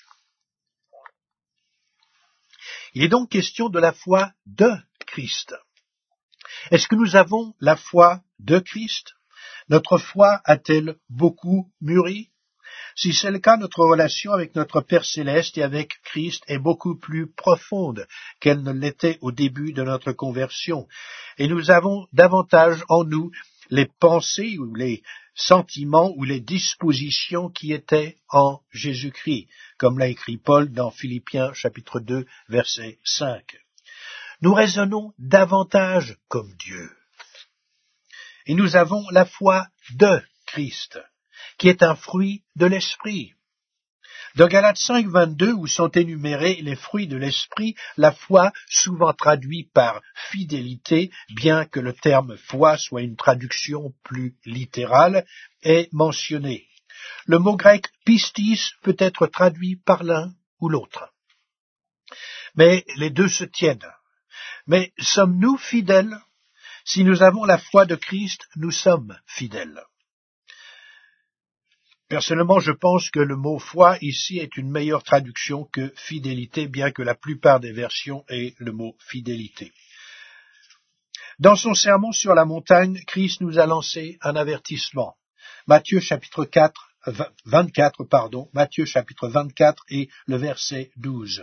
Il est donc question de la foi de Christ. Est-ce que nous avons la foi de Christ? Notre foi a-t-elle beaucoup mûri? Si c'est le cas, notre relation avec notre Père Céleste et avec Christ est beaucoup plus profonde qu'elle ne l'était au début de notre conversion. Et nous avons davantage en nous les pensées ou les sentiments ou les dispositions qui étaient en Jésus-Christ, comme l'a écrit Paul dans Philippiens chapitre 2, verset 5. Nous raisonnons davantage comme Dieu. Et nous avons la foi de Christ, qui est un fruit de l'Esprit. Dans Galates 5, 22, où sont énumérés les fruits de l'Esprit, la foi, souvent traduite par fidélité, bien que le terme foi soit une traduction plus littérale, est mentionné. Le mot grec pistis peut être traduit par l'un ou l'autre. Mais les deux se tiennent. Mais sommes-nous fidèles? Si nous avons la foi de Christ, nous sommes fidèles. Personnellement, je pense que le mot foi ici est une meilleure traduction que fidélité, bien que la plupart des versions aient le mot fidélité. Dans son sermon sur la montagne, Christ nous a lancé un avertissement. Matthieu chapitre 24, Matthieu chapitre 24 et le verset 12.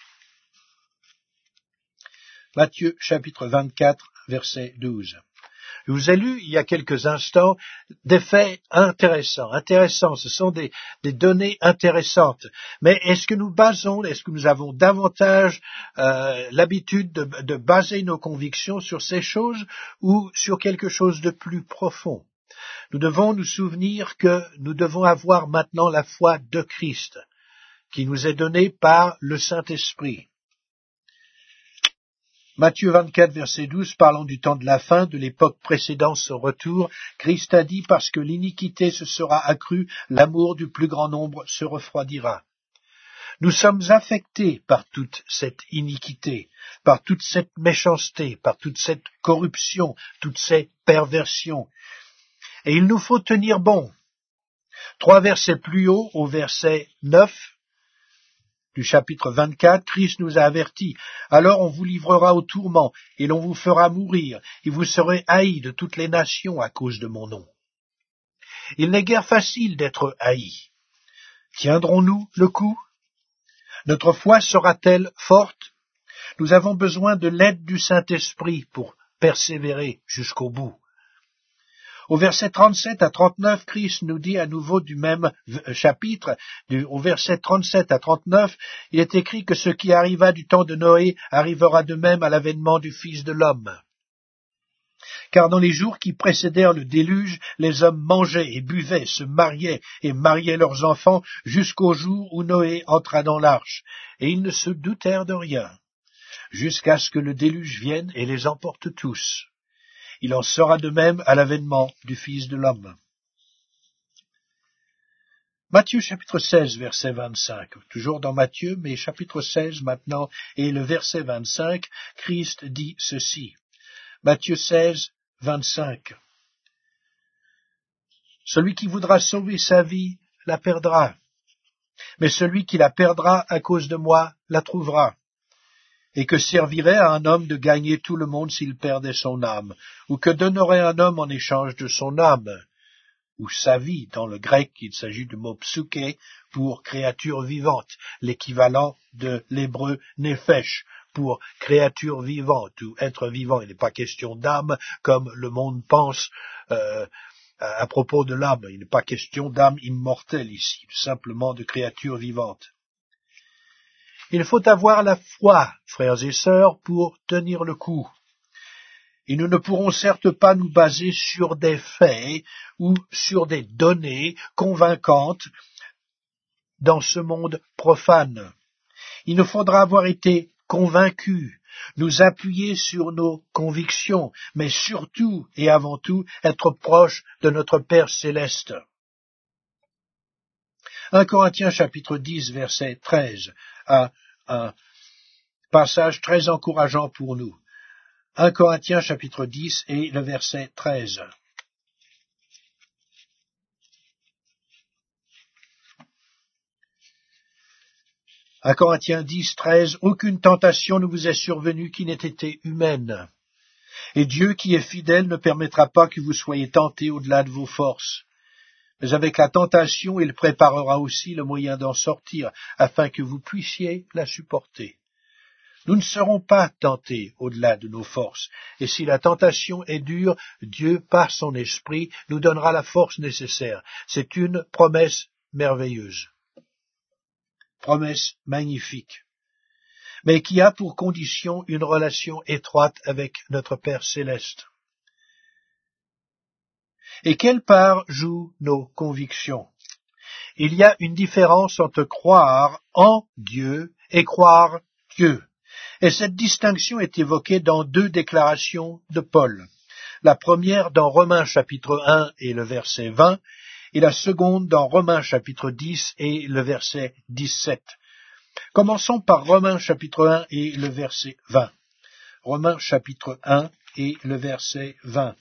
Matthieu chapitre 24, verset 12. Je vous ai lu il y a quelques instants des faits intéressants. Ce sont des données intéressantes. Mais est-ce que nous avons davantage l'habitude de baser nos convictions sur ces choses ou sur quelque chose de plus profond? Nous devons nous souvenir que nous devons avoir maintenant la foi de Christ, qui nous est donnée par le Saint-Esprit. Matthieu 24, verset 12, parlant du temps de la fin, de l'époque précédant son retour, Christ a dit, parce que l'iniquité se sera accrue, l'amour du plus grand nombre se refroidira. Nous sommes affectés par toute cette iniquité, par toute cette méchanceté, par toute cette corruption, toutes ces perversions. Et il nous faut tenir bon. 3 versets plus haut, au verset 9, du chapitre 24, Christ nous a avertis. Alors on vous livrera au tourment, et l'on vous fera mourir, et vous serez haïs de toutes les nations à cause de mon nom. Il n'est guère facile d'être haïs. Tiendrons-nous le coup? Notre foi sera-t-elle forte? Nous avons besoin de l'aide du Saint-Esprit pour persévérer jusqu'au bout. Au verset 37 à 39, Christ nous dit à nouveau du même chapitre, au verset 37 à 39, il est écrit que ce qui arriva du temps de Noé arrivera de même à l'avènement du Fils de l'homme. Car dans les jours qui précédèrent le déluge, les hommes mangeaient et buvaient, se mariaient et mariaient leurs enfants jusqu'au jour où Noé entra dans l'arche, et ils ne se doutèrent de rien, jusqu'à ce que le déluge vienne et les emporte tous. Il en sera de même à l'avènement du Fils de l'homme. Matthieu chapitre 16, verset 25. Toujours dans Matthieu, mais chapitre 16 maintenant, et le verset 25, Christ dit ceci. Matthieu 16, 25. Celui qui voudra sauver sa vie la perdra, mais celui qui la perdra à cause de moi la trouvera. Et que servirait à un homme de gagner tout le monde s'il perdait son âme? Ou que donnerait un homme en échange de son âme? Ou sa vie, dans le grec, il s'agit du mot psuké pour créature vivante, l'équivalent de l'hébreu nefesh pour créature vivante ou être vivant. Il n'est pas question d'âme comme le monde pense à propos de l'âme. Il n'est pas question d'âme immortelle ici, simplement de créature vivante. Il faut avoir la foi, frères et sœurs, pour tenir le coup. Et nous ne pourrons certes pas nous baser sur des faits ou sur des données convaincantes dans ce monde profane. Il nous faudra avoir été convaincus, nous appuyer sur nos convictions, mais surtout et avant tout être proches de notre Père céleste. 1 Corinthiens chapitre 10 verset 13 a un passage très encourageant pour nous. 1 Corinthiens chapitre 10 et le verset 13. « 1 Corinthiens 10, 13. Aucune tentation ne vous est survenue qui n'ait été humaine. Et Dieu qui est fidèle ne permettra pas que vous soyez tentés au-delà de vos forces. Mais avec la tentation, il préparera aussi le moyen d'en sortir, afin que vous puissiez la supporter. Nous ne serons pas tentés au-delà de nos forces, et si la tentation est dure, Dieu, par son esprit, nous donnera la force nécessaire. C'est une promesse merveilleuse, promesse magnifique, mais qui a pour condition une relation étroite avec notre Père céleste. Et quelle part jouent nos convictions? Il y a une différence entre croire en Dieu et croire Dieu. Et cette distinction est évoquée dans 2 déclarations de Paul. La première dans Romains chapitre 1 et le verset 20, et la seconde dans Romains chapitre 10 et le verset 17. Commençons par Romains chapitre 1 et le verset 20. Romains chapitre 1 et le verset 20.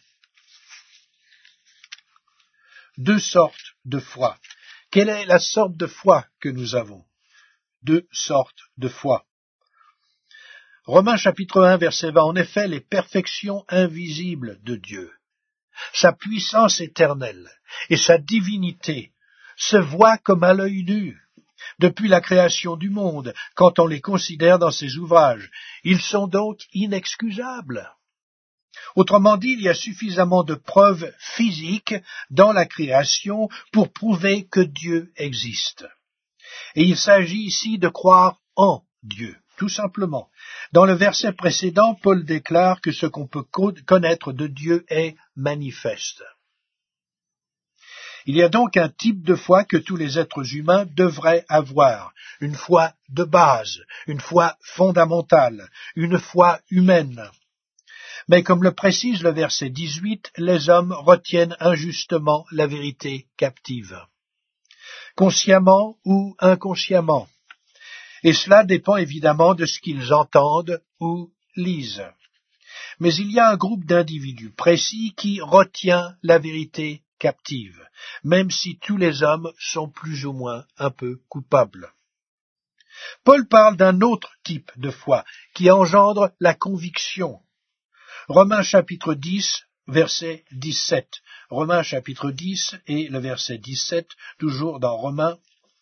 2 sortes de foi. Quelle est la sorte de foi que nous avons? 2 sortes de foi. Romains chapitre 1 verset 20. En effet, les perfections invisibles de Dieu, sa puissance éternelle et sa divinité se voient comme à l'œil nu depuis la création du monde quand on les considère dans ses ouvrages. Ils sont donc inexcusables. Autrement dit, il y a suffisamment de preuves physiques dans la création pour prouver que Dieu existe. Et il s'agit ici de croire en Dieu, tout simplement. Dans le verset précédent, Paul déclare que ce qu'on peut connaître de Dieu est manifeste. Il y a donc un type de foi que tous les êtres humains devraient avoir, une foi de base, une foi fondamentale, une foi humaine. Mais comme le précise le verset 18, les hommes retiennent injustement la vérité captive, consciemment ou inconsciemment. Et cela dépend évidemment de ce qu'ils entendent ou lisent. Mais il y a un groupe d'individus précis qui retient la vérité captive, même si tous les hommes sont plus ou moins un peu coupables. Paul parle d'un autre type de foi qui engendre la conviction. Romains chapitre 10, verset 17. Romains chapitre 10 et le verset 17, toujours dans Romains.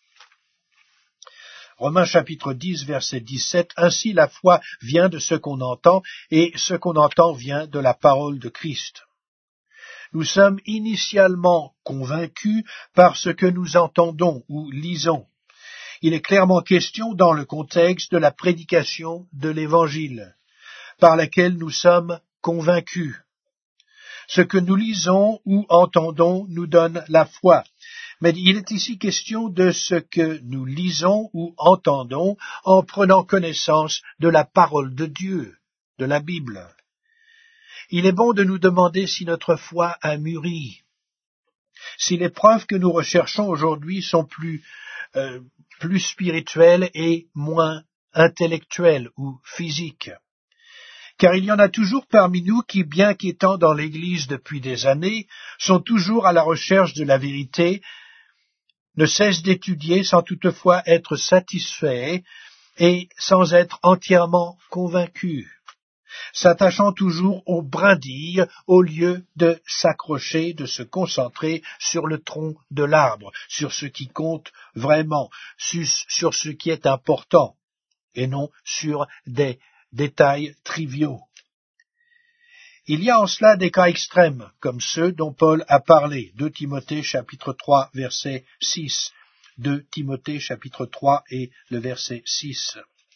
Romains chapitre 10, verset 17. Ainsi la foi vient de ce qu'on entend, et ce qu'on entend vient de la parole de Christ. Nous sommes initialement convaincus par ce que nous entendons ou lisons. Il est clairement question dans le contexte de la prédication de l'Évangile, par laquelle nous sommes convaincus. Ce que nous lisons ou entendons nous donne la foi. Mais il est ici question de ce que nous lisons ou entendons en prenant connaissance de la parole de Dieu, de la Bible. Il est bon de nous demander si notre foi a mûri, si les preuves que nous recherchons aujourd'hui sont plus spirituelles et moins intellectuelles ou physiques. Car il y en a toujours parmi nous qui, bien qu'étant dans l'Église depuis des années, sont toujours à la recherche de la vérité, ne cessent d'étudier sans toutefois être satisfaits et sans être entièrement convaincus, s'attachant toujours aux brindilles au lieu de s'accrocher, de se concentrer sur le tronc de l'arbre, sur ce qui compte vraiment, sur ce qui est important, et non sur des détails triviaux. Il y a en cela des cas extrêmes, comme ceux dont Paul a parlé, 2 Timothée chapitre 3 verset 6, 2 Timothée chapitre 3 et le verset 6.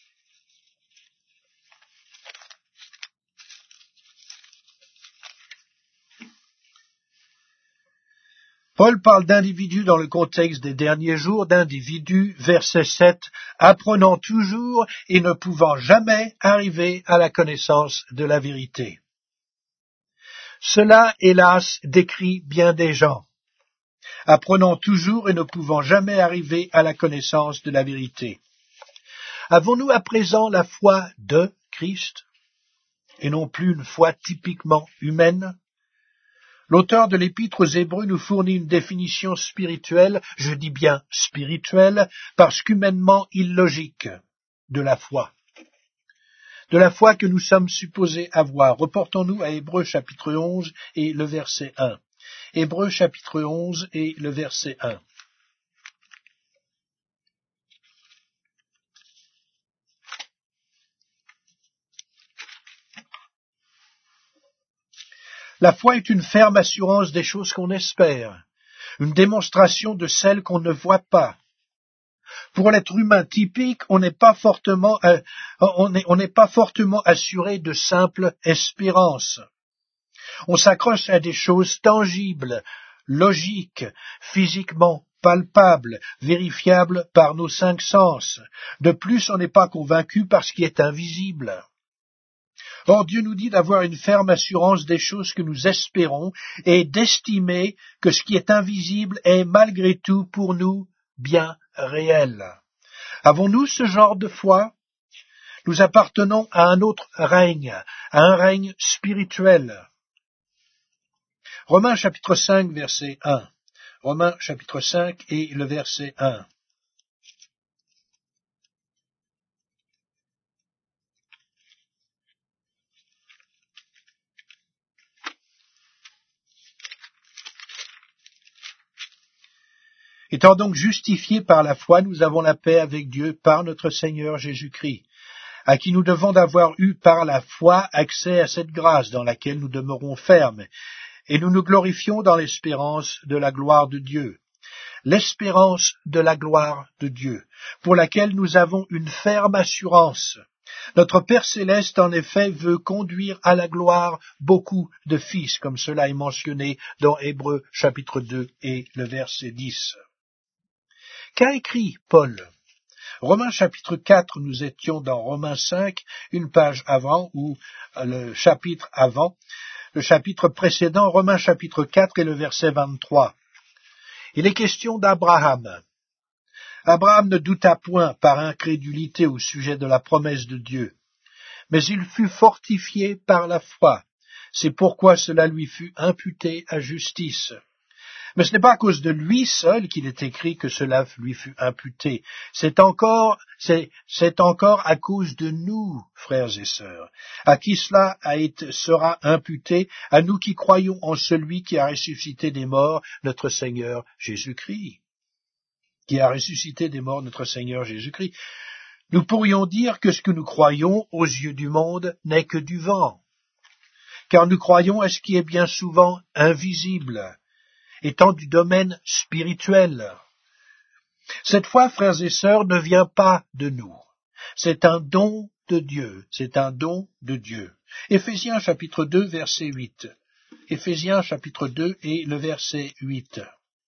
Paul parle d'individus dans le contexte des derniers jours, d'individus, verset 7, apprenant toujours et ne pouvant jamais arriver à la connaissance de la vérité. Cela, hélas, décrit bien des gens, apprenant toujours et ne pouvant jamais arriver à la connaissance de la vérité. Avons-nous à présent la foi de Christ, et non plus une foi typiquement humaine? L'auteur de l'Épître aux Hébreux nous fournit une définition spirituelle, je dis bien spirituelle, parce qu'humainement illogique, de la foi. De la foi que nous sommes supposés avoir. Reportons-nous à Hébreux chapitre 11 et le verset 1. Hébreux chapitre 11 et le verset 1. La foi est une ferme assurance des choses qu'on espère, une démonstration de celles qu'on ne voit pas. Pour l'être humain typique, on n'est pas fortement assuré de simple espérance. On s'accroche à des choses tangibles, logiques, physiquement palpables, vérifiables par nos 5 sens. De plus, on n'est pas convaincu par ce qui est invisible. Or, Dieu nous dit d'avoir une ferme assurance des choses que nous espérons et d'estimer que ce qui est invisible est malgré tout pour nous bien réel. Avons-nous ce genre de foi? Nous appartenons à un autre règne, à un règne spirituel. Romains chapitre 5, verset 1. Romains chapitre 5 et le verset 1. Étant donc justifiés par la foi, nous avons la paix avec Dieu par notre Seigneur Jésus-Christ, à qui nous devons d'avoir eu par la foi accès à cette grâce dans laquelle nous demeurons fermes, et nous nous glorifions dans l'espérance de la gloire de Dieu. L'espérance de la gloire de Dieu, pour laquelle nous avons une ferme assurance. Notre Père céleste, en effet, veut conduire à la gloire beaucoup de fils, comme cela est mentionné dans Hébreux chapitre 2 et le verset 10. Qu'a écrit Paul? Romains chapitre 4, nous étions dans Romains 5, une page avant, ou le chapitre avant, le chapitre précédent, Romains chapitre 4 et le verset 23. Il est question d'Abraham. Abraham ne douta point par incrédulité au sujet de la promesse de Dieu, mais il fut fortifié par la foi. C'est pourquoi cela lui fut imputé à justice. Mais ce n'est pas à cause de lui seul qu'il est écrit que cela lui fut imputé. C'est encore à cause de nous, frères et sœurs, à qui cela sera imputé, à nous qui croyons en celui qui a ressuscité des morts, notre Seigneur Jésus-Christ. Qui a ressuscité des morts notre Seigneur Jésus-Christ. Nous pourrions dire que ce que nous croyons aux yeux du monde n'est que du vent, car nous croyons à ce qui est bien souvent invisible, étant du domaine spirituel. Cette foi, frères et sœurs, ne vient pas de nous. C'est un don de Dieu. C'est un don de Dieu. Éphésiens chapitre 2, verset 8. Éphésiens chapitre 2 et le verset 8.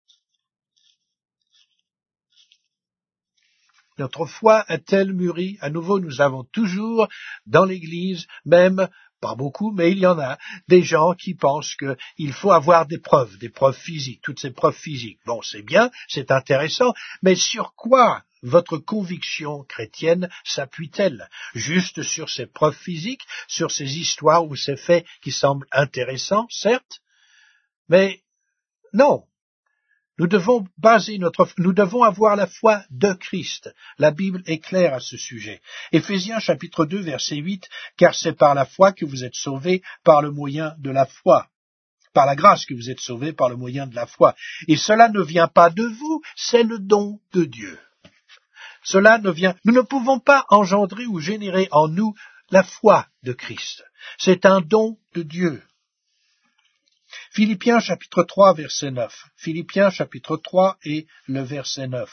Notre foi a-t-elle mûri? À nouveau, nous avons toujours dans l'Église, même pas beaucoup, mais il y en a, des gens qui pensent qu'il faut avoir des preuves physiques, toutes ces preuves physiques. Bon, c'est bien, c'est intéressant, mais sur quoi votre conviction chrétienne s'appuie-t-elle? Juste sur ces preuves physiques, sur ces histoires ou ces faits qui semblent intéressants, certes, mais non. Nous devons avoir la foi de Christ. La Bible est claire à ce sujet. Éphésiens chapitre 2 verset 8, car c'est par la foi que vous êtes sauvés par le moyen de la foi. Par la grâce que vous êtes sauvés par le moyen de la foi. Et cela ne vient pas de vous, c'est le don de Dieu. Nous ne pouvons pas engendrer ou générer en nous la foi de Christ. C'est un don de Dieu. Philippiens chapitre 3 verset 9. Philippiens chapitre 3 et le verset 9.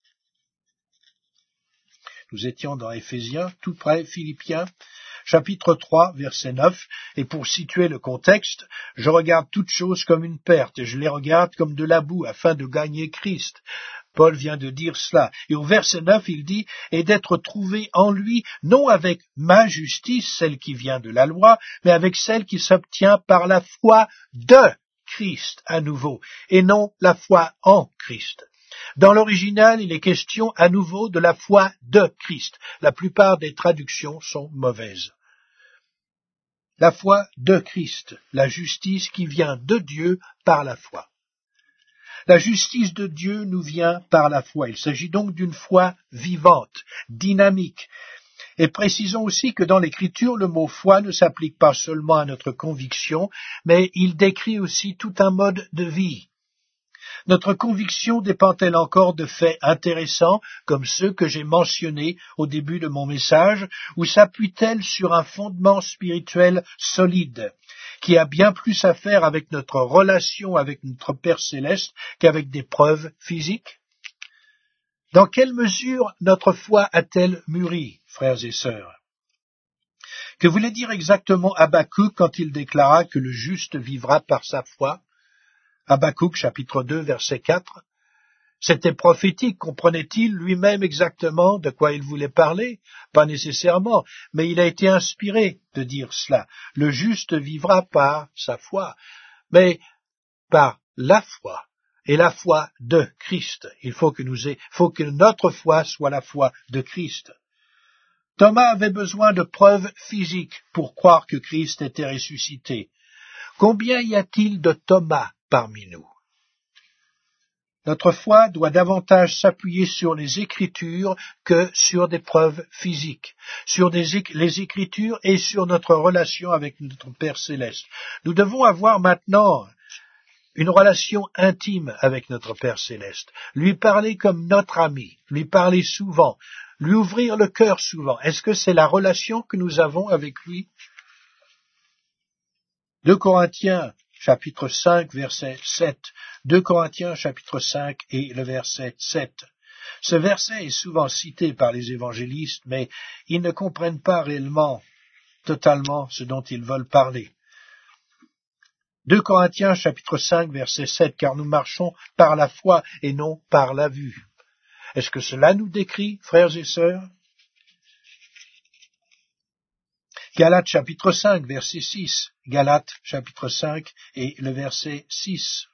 Nous étions dans Éphésiens, tout près, Philippiens chapitre 3 verset 9. Et pour situer le contexte, je regarde toutes choses comme une perte et je les regarde comme de la boue afin de gagner Christ. Paul vient de dire cela. Et au verset 9, il dit « Et d'être trouvé en lui, non avec ma justice, celle qui vient de la loi, mais avec celle qui s'obtient par la foi de Christ à nouveau, et non la foi en Christ. » Dans l'original, il est question à nouveau de la foi de Christ. La plupart des traductions sont mauvaises. La foi de Christ, la justice qui vient de Dieu par la foi. La justice de Dieu nous vient par la foi. Il s'agit donc d'une foi vivante, dynamique. Et précisons aussi que dans l'Écriture, le mot foi ne s'applique pas seulement à notre conviction, mais il décrit aussi tout un mode de vie. Notre conviction dépend-elle encore de faits intéressants, comme ceux que j'ai mentionnés au début de mon message, ou s'appuie-t-elle sur un fondement spirituel solide, qui a bien plus à faire avec notre relation avec notre Père céleste qu'avec des preuves physiques? Dans quelle mesure notre foi a-t-elle mûri, frères et sœurs? Que voulait dire exactement Habakkuk quand il déclara que le juste vivra par sa foi? Habakkuk, chapitre 2, verset 4. C'était prophétique, comprenait-il lui-même exactement de quoi il voulait parler? Pas nécessairement, mais il a été inspiré de dire cela. Le juste vivra par sa foi, mais par la foi, et la foi de Christ. Il faut que notre foi soit la foi de Christ. Thomas avait besoin de preuves physiques pour croire que Christ était ressuscité. Combien y a-t-il de Thomas parmi nous? Notre foi doit davantage s'appuyer sur les Écritures que sur des preuves physiques, sur les Écritures et sur notre relation avec notre Père céleste. Nous devons avoir maintenant une relation intime avec notre Père céleste, lui parler comme notre ami, lui parler souvent, lui ouvrir le cœur souvent. Est-ce que c'est la relation que nous avons avec lui? 2 Corinthiens, chapitre 5, verset 7. 2 Corinthiens, chapitre 5 et le verset 7. Ce verset est souvent cité par les évangélistes, mais ils ne comprennent pas réellement, totalement, ce dont ils veulent parler. 2 Corinthiens, chapitre 5, verset 7, car nous marchons par la foi et non par la vue. Est-ce que cela nous décrit, frères et sœurs? Galates, chapitre 5, verset 6. Galates, chapitre 5 et le verset 6.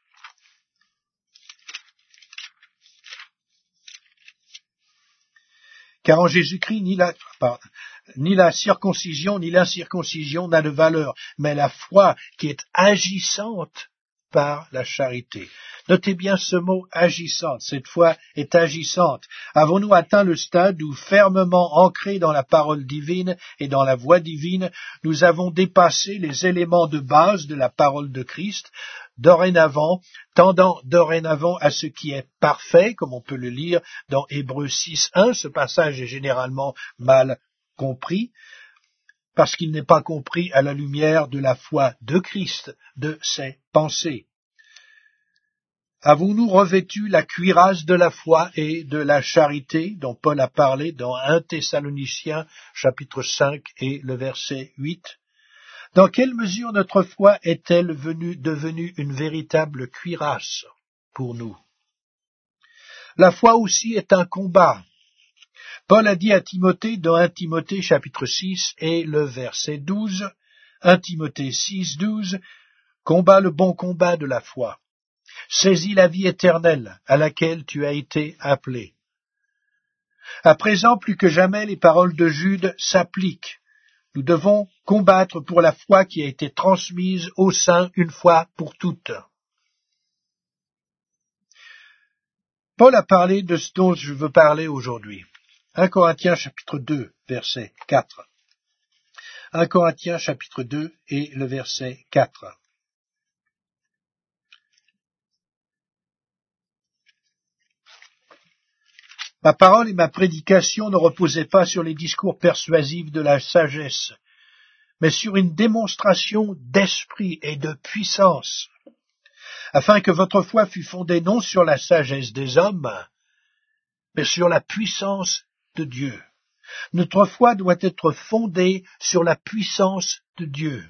Car en Jésus-Christ, ni la circoncision ni l'incirconcision n'a de valeur, mais la foi qui est agissante par la charité. Notez bien ce mot agissante. Cette foi est agissante. Avons-nous atteint le stade où, fermement ancrés dans la parole divine et dans la voie divine, nous avons dépassé les éléments de base de la parole de Christ, tendant dorénavant à ce qui est parfait, comme on peut le lire dans Hébreux 6.1. Ce passage est généralement mal compris, parce qu'il n'est pas compris à la lumière de la foi de Christ, de ses pensées. Avons-nous revêtu la cuirasse de la foi et de la charité dont Paul a parlé dans 1 Thessaloniciens chapitre 5 et le verset 8? Dans quelle mesure notre foi est-elle devenue une véritable cuirasse pour nous? La foi aussi est un combat. Paul a dit à Timothée dans 1 Timothée chapitre 6 et le verset 12, 1 Timothée 6, 12, « Combat le bon combat de la foi. Saisis la vie éternelle à laquelle tu as été appelé. » À présent, plus que jamais, les paroles de Jude s'appliquent. Nous devons combattre pour la foi qui a été transmise aux saints une fois pour toutes. Paul a parlé de ce dont je veux parler aujourd'hui. 1 Corinthiens chapitre 2, verset 4. 1 Corinthiens chapitre 2 et le verset 4. Ma parole et ma prédication ne reposaient pas sur les discours persuasifs de la sagesse, mais sur une démonstration d'esprit et de puissance, afin que votre foi fût fondée non sur la sagesse des hommes, mais sur la puissance de Dieu. Notre foi doit être fondée sur la puissance de Dieu.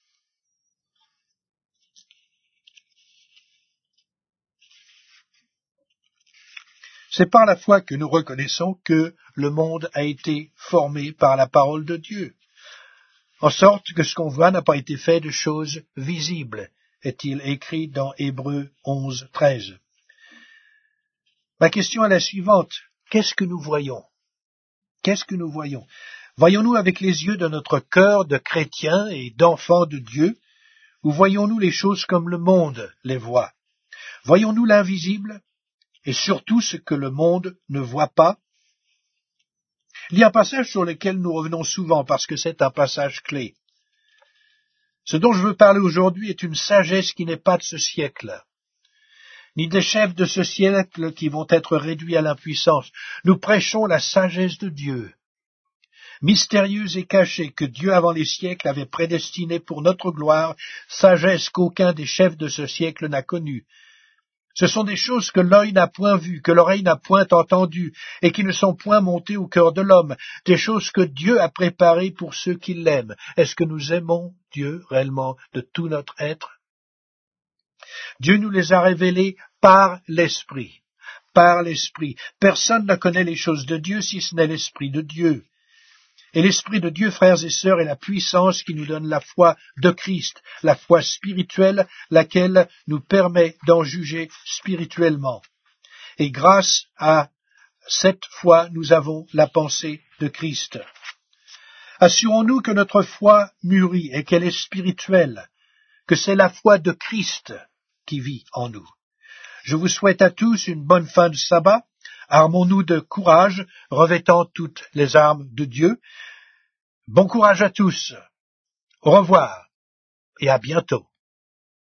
C'est par la foi que nous reconnaissons que le monde a été formé par la parole de Dieu, en sorte que ce qu'on voit n'a pas été fait de choses visibles, est-il écrit dans Hébreux 11, 13. Ma question est la suivante. Qu'est-ce que nous voyons? Qu'est-ce que nous voyons? Voyons-nous avec les yeux de notre cœur de chrétiens et d'enfants de Dieu, ou voyons-nous les choses comme le monde les voit? Voyons-nous l'invisible et surtout ce que le monde ne voit pas? Il y a un passage sur lequel nous revenons souvent parce que c'est un passage clé. Ce dont je veux parler aujourd'hui est une sagesse qui n'est pas de ce siècle, ni des chefs de ce siècle qui vont être réduits à l'impuissance. Nous prêchons la sagesse de Dieu, mystérieuse et cachée, que Dieu avant les siècles avait prédestinée pour notre gloire, sagesse qu'aucun des chefs de ce siècle n'a connue. Ce sont des choses que l'œil n'a point vues, que l'oreille n'a point entendues, et qui ne sont point montées au cœur de l'homme, des choses que Dieu a préparées pour ceux qui l'aiment. Est-ce que nous aimons Dieu réellement de tout notre être? Dieu nous les a révélées par l'Esprit. Par l'Esprit. Personne ne connaît les choses de Dieu si ce n'est l'Esprit de Dieu. Et l'Esprit de Dieu, frères et sœurs, est la puissance qui nous donne la foi de Christ, la foi spirituelle, laquelle nous permet d'en juger spirituellement. Et grâce à cette foi, nous avons la pensée de Christ. Assurons-nous que notre foi mûrit et qu'elle est spirituelle, que c'est la foi de Christ qui vit en nous. Je vous souhaite à tous une bonne fin de sabbat. Armons-nous de courage, revêtant toutes les armes de Dieu. Bon courage à tous. Au revoir et à bientôt.